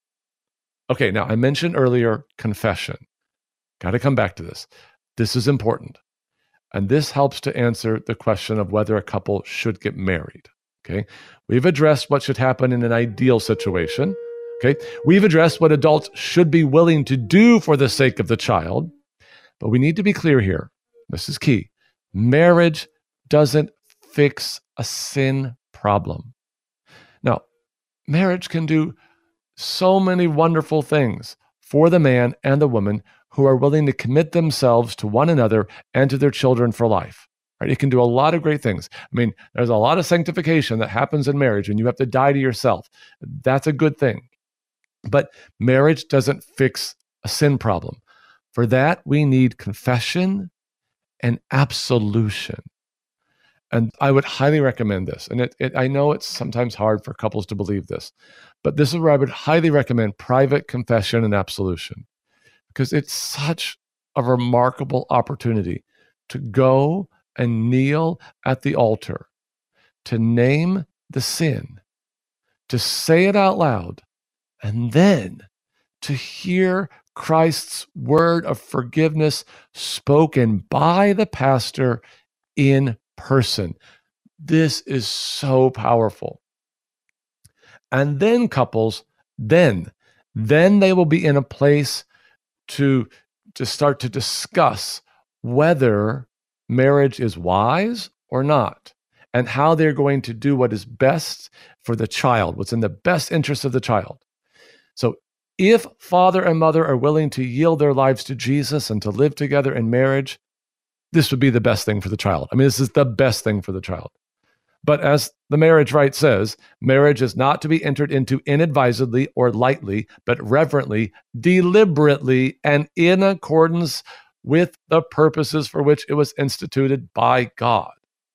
[SPEAKER 3] Okay, now I mentioned earlier confession. Got to come back to this. This is important. And this helps to answer the question of whether a couple should get married. Okay, we've addressed what should happen in an ideal situation. Okay, we've addressed what adults should be willing to do for the sake of the child. But we need to be clear here. This is key. Marriage doesn't fix a sin problem. Now, marriage can do so many wonderful things for the man and the woman who are willing to commit themselves to one another and to their children for life. Right? It can do a lot of great things. I mean, there's a lot of sanctification that happens in marriage, and you have to die to yourself. That's a good thing. But marriage doesn't fix a sin problem. For that, we need confession and absolution. And I would highly recommend this. And I know it's sometimes hard for couples to believe this, but this is where I would highly recommend private confession and absolution, because it's such a remarkable opportunity to go and kneel at the altar, to name the sin, to say it out loud, and then to hear Christ's word of forgiveness spoken by the pastor in person. This is so powerful. And then couples, then they will be in a place to start to discuss whether marriage is wise or not, and how they're going to do what is best for the child, what's in the best interest of the child. So if father and mother are willing to yield their lives to Jesus and to live together in marriage, this would be the best thing for the child. I mean, this is the best thing for the child. But as the marriage rite says, marriage is not to be entered into inadvisedly or lightly, but reverently, deliberately, and in accordance with the purposes for which it was instituted by God.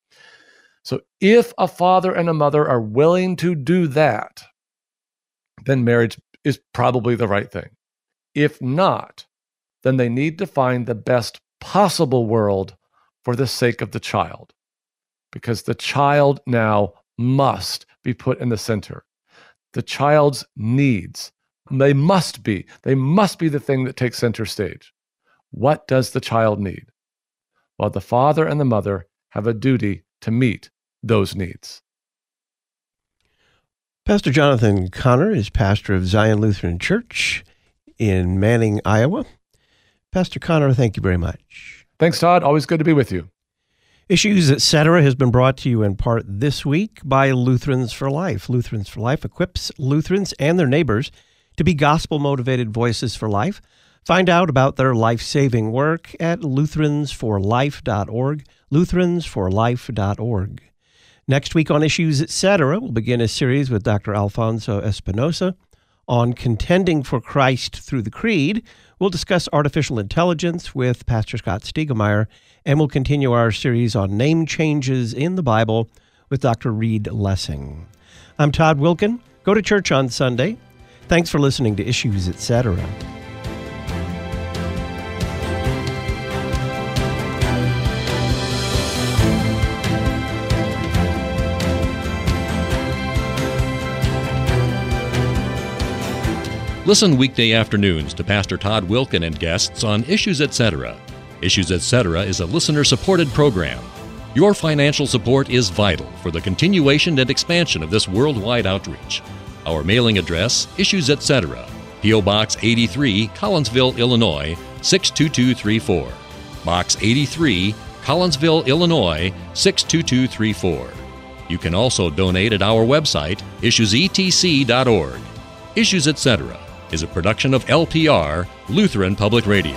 [SPEAKER 3] So if a father and a mother are willing to do that, then marriage is probably the right thing. If not, then they need to find the best possible world for the sake of the child, because the child now must be put in the center. The child's needs, they must be the thing that takes center stage. What does the child need? Well, the father and the mother have a duty to meet those needs.
[SPEAKER 2] Pastor Jonathan Conner is pastor of Zion Lutheran Church in Manning, Iowa. Pastor Conner, thank you very much.
[SPEAKER 3] Thanks, Todd. Always good to be with you.
[SPEAKER 2] Issues, Etc. has been brought to you in part this week by Lutherans for Life. Lutherans for Life equips Lutherans and their neighbors to be gospel-motivated voices for life. Find out about their life-saving work at lutheransforlife.org, lutheransforlife.org. Next week on Issues, Etc., we'll begin a series with Dr. Alfonso Espinosa on contending for Christ through the Creed. We'll discuss artificial intelligence with Pastor Scott Stiegemeyer, and we'll continue our series on name changes in the Bible with Dr. Reed Lessing. I'm Todd Wilkin. Go to church on Sunday. Thanks for listening to Issues, Etc.
[SPEAKER 4] Listen weekday afternoons to Pastor Todd Wilken and guests on Issues Etc. Issues Etc. is a listener-supported program. Your financial support is vital for the continuation and expansion of this worldwide outreach. Our mailing address, Issues Etc., P.O. Box 83, Collinsville, Illinois, 62234. Box 83, Collinsville, Illinois, 62234. You can also donate at our website, issuesetc.org. Issues Etc. is a production of LPR, Lutheran Public Radio.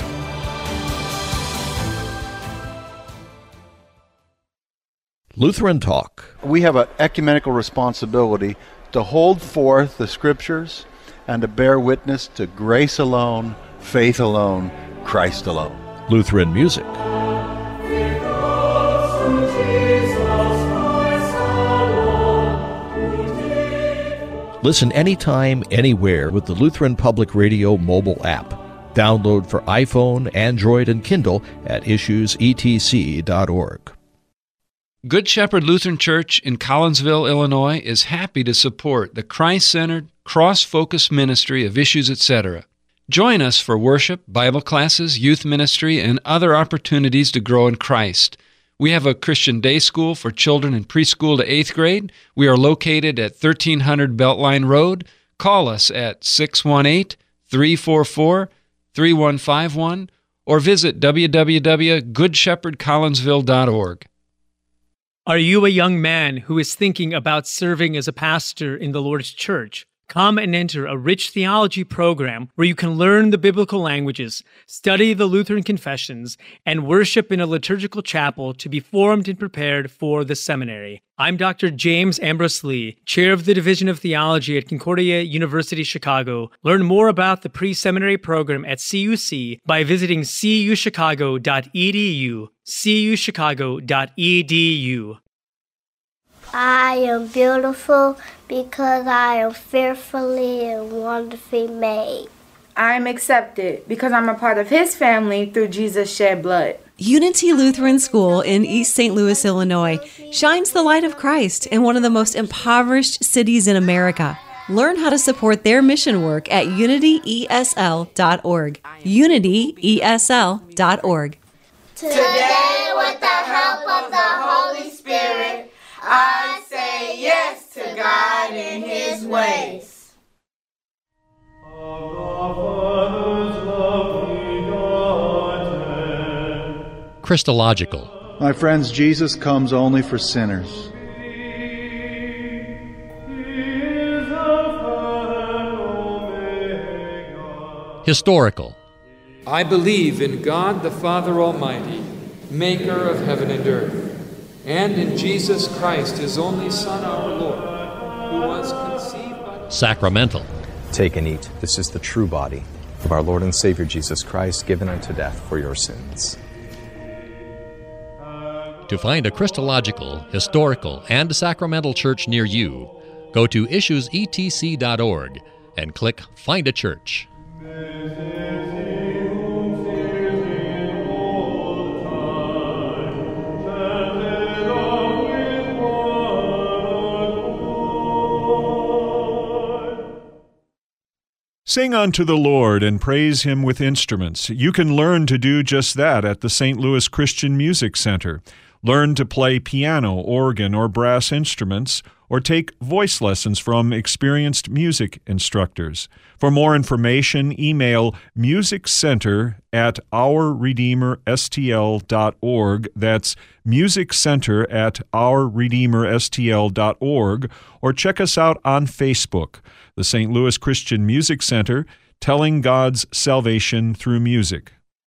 [SPEAKER 2] Lutheran Talk.
[SPEAKER 15] We have an ecumenical responsibility to hold forth the Scriptures and to bear witness to grace alone, faith alone, Christ alone.
[SPEAKER 2] Lutheran music. Listen anytime, anywhere with the Lutheran Public Radio mobile app. Download for iPhone, Android, and Kindle at issuesetc.org.
[SPEAKER 16] Good Shepherd Lutheran Church in Collinsville, Illinois is happy to support the Christ-centered, cross-focused ministry of Issues Etc. Join us for worship, Bible classes, youth ministry, and other opportunities to grow in Christ. We have a Christian day school for children in preschool to 8th grade. We are located at 1300 Beltline Road. Call us at 618-344-3151 or visit www.goodshepherdcollinsville.org.
[SPEAKER 17] Are you a young man who is thinking about serving as a pastor in the Lord's church? Come and enter a rich theology program where you can learn the biblical languages, study the Lutheran confessions, and worship in a liturgical chapel to be formed and prepared for the seminary. I'm Dr. James Ambrose Lee, chair of the Division of Theology at Concordia University, Chicago. Learn more about the pre-seminary program at CUC by visiting cuchicago.edu, cuchicago.edu.
[SPEAKER 18] I am beautiful because I am fearfully and wonderfully made.
[SPEAKER 19] I am accepted because I'm a part of His family through Jesus' shed blood.
[SPEAKER 10] Unity Lutheran School in East St. Louis, Illinois, shines the light of Christ in one of the most impoverished cities in America. Learn how to support their mission work at unityesl.org. unityesl.org.
[SPEAKER 18] Today, with the help of the Holy Spirit, I say yes to God and His ways.
[SPEAKER 4] Christological.
[SPEAKER 15] My friends, Jesus comes only for sinners.
[SPEAKER 4] Historical.
[SPEAKER 20] I believe in God the Father Almighty, maker of heaven and earth, and in Jesus Christ, His only Son, our Lord, who was conceived by...
[SPEAKER 4] Sacramental.
[SPEAKER 21] Take and eat. This is the true body of our Lord and Savior Jesus Christ, given unto death for your sins.
[SPEAKER 4] To find a Christological, historical, and sacramental church near you, go to issuesetc.org and click Find a Church.
[SPEAKER 22] Sing unto the Lord and praise Him with instruments. You can learn to do just that at the St. Louis Christian Music Center. Learn to play piano, organ, or brass instruments, or take voice lessons from experienced music instructors. For more information, email musiccenter@ourredeemerstl.org. That's musiccenter@ourredeemerstl.org, or check us out on Facebook, the St. Louis Christian Music Center, telling God's salvation through music.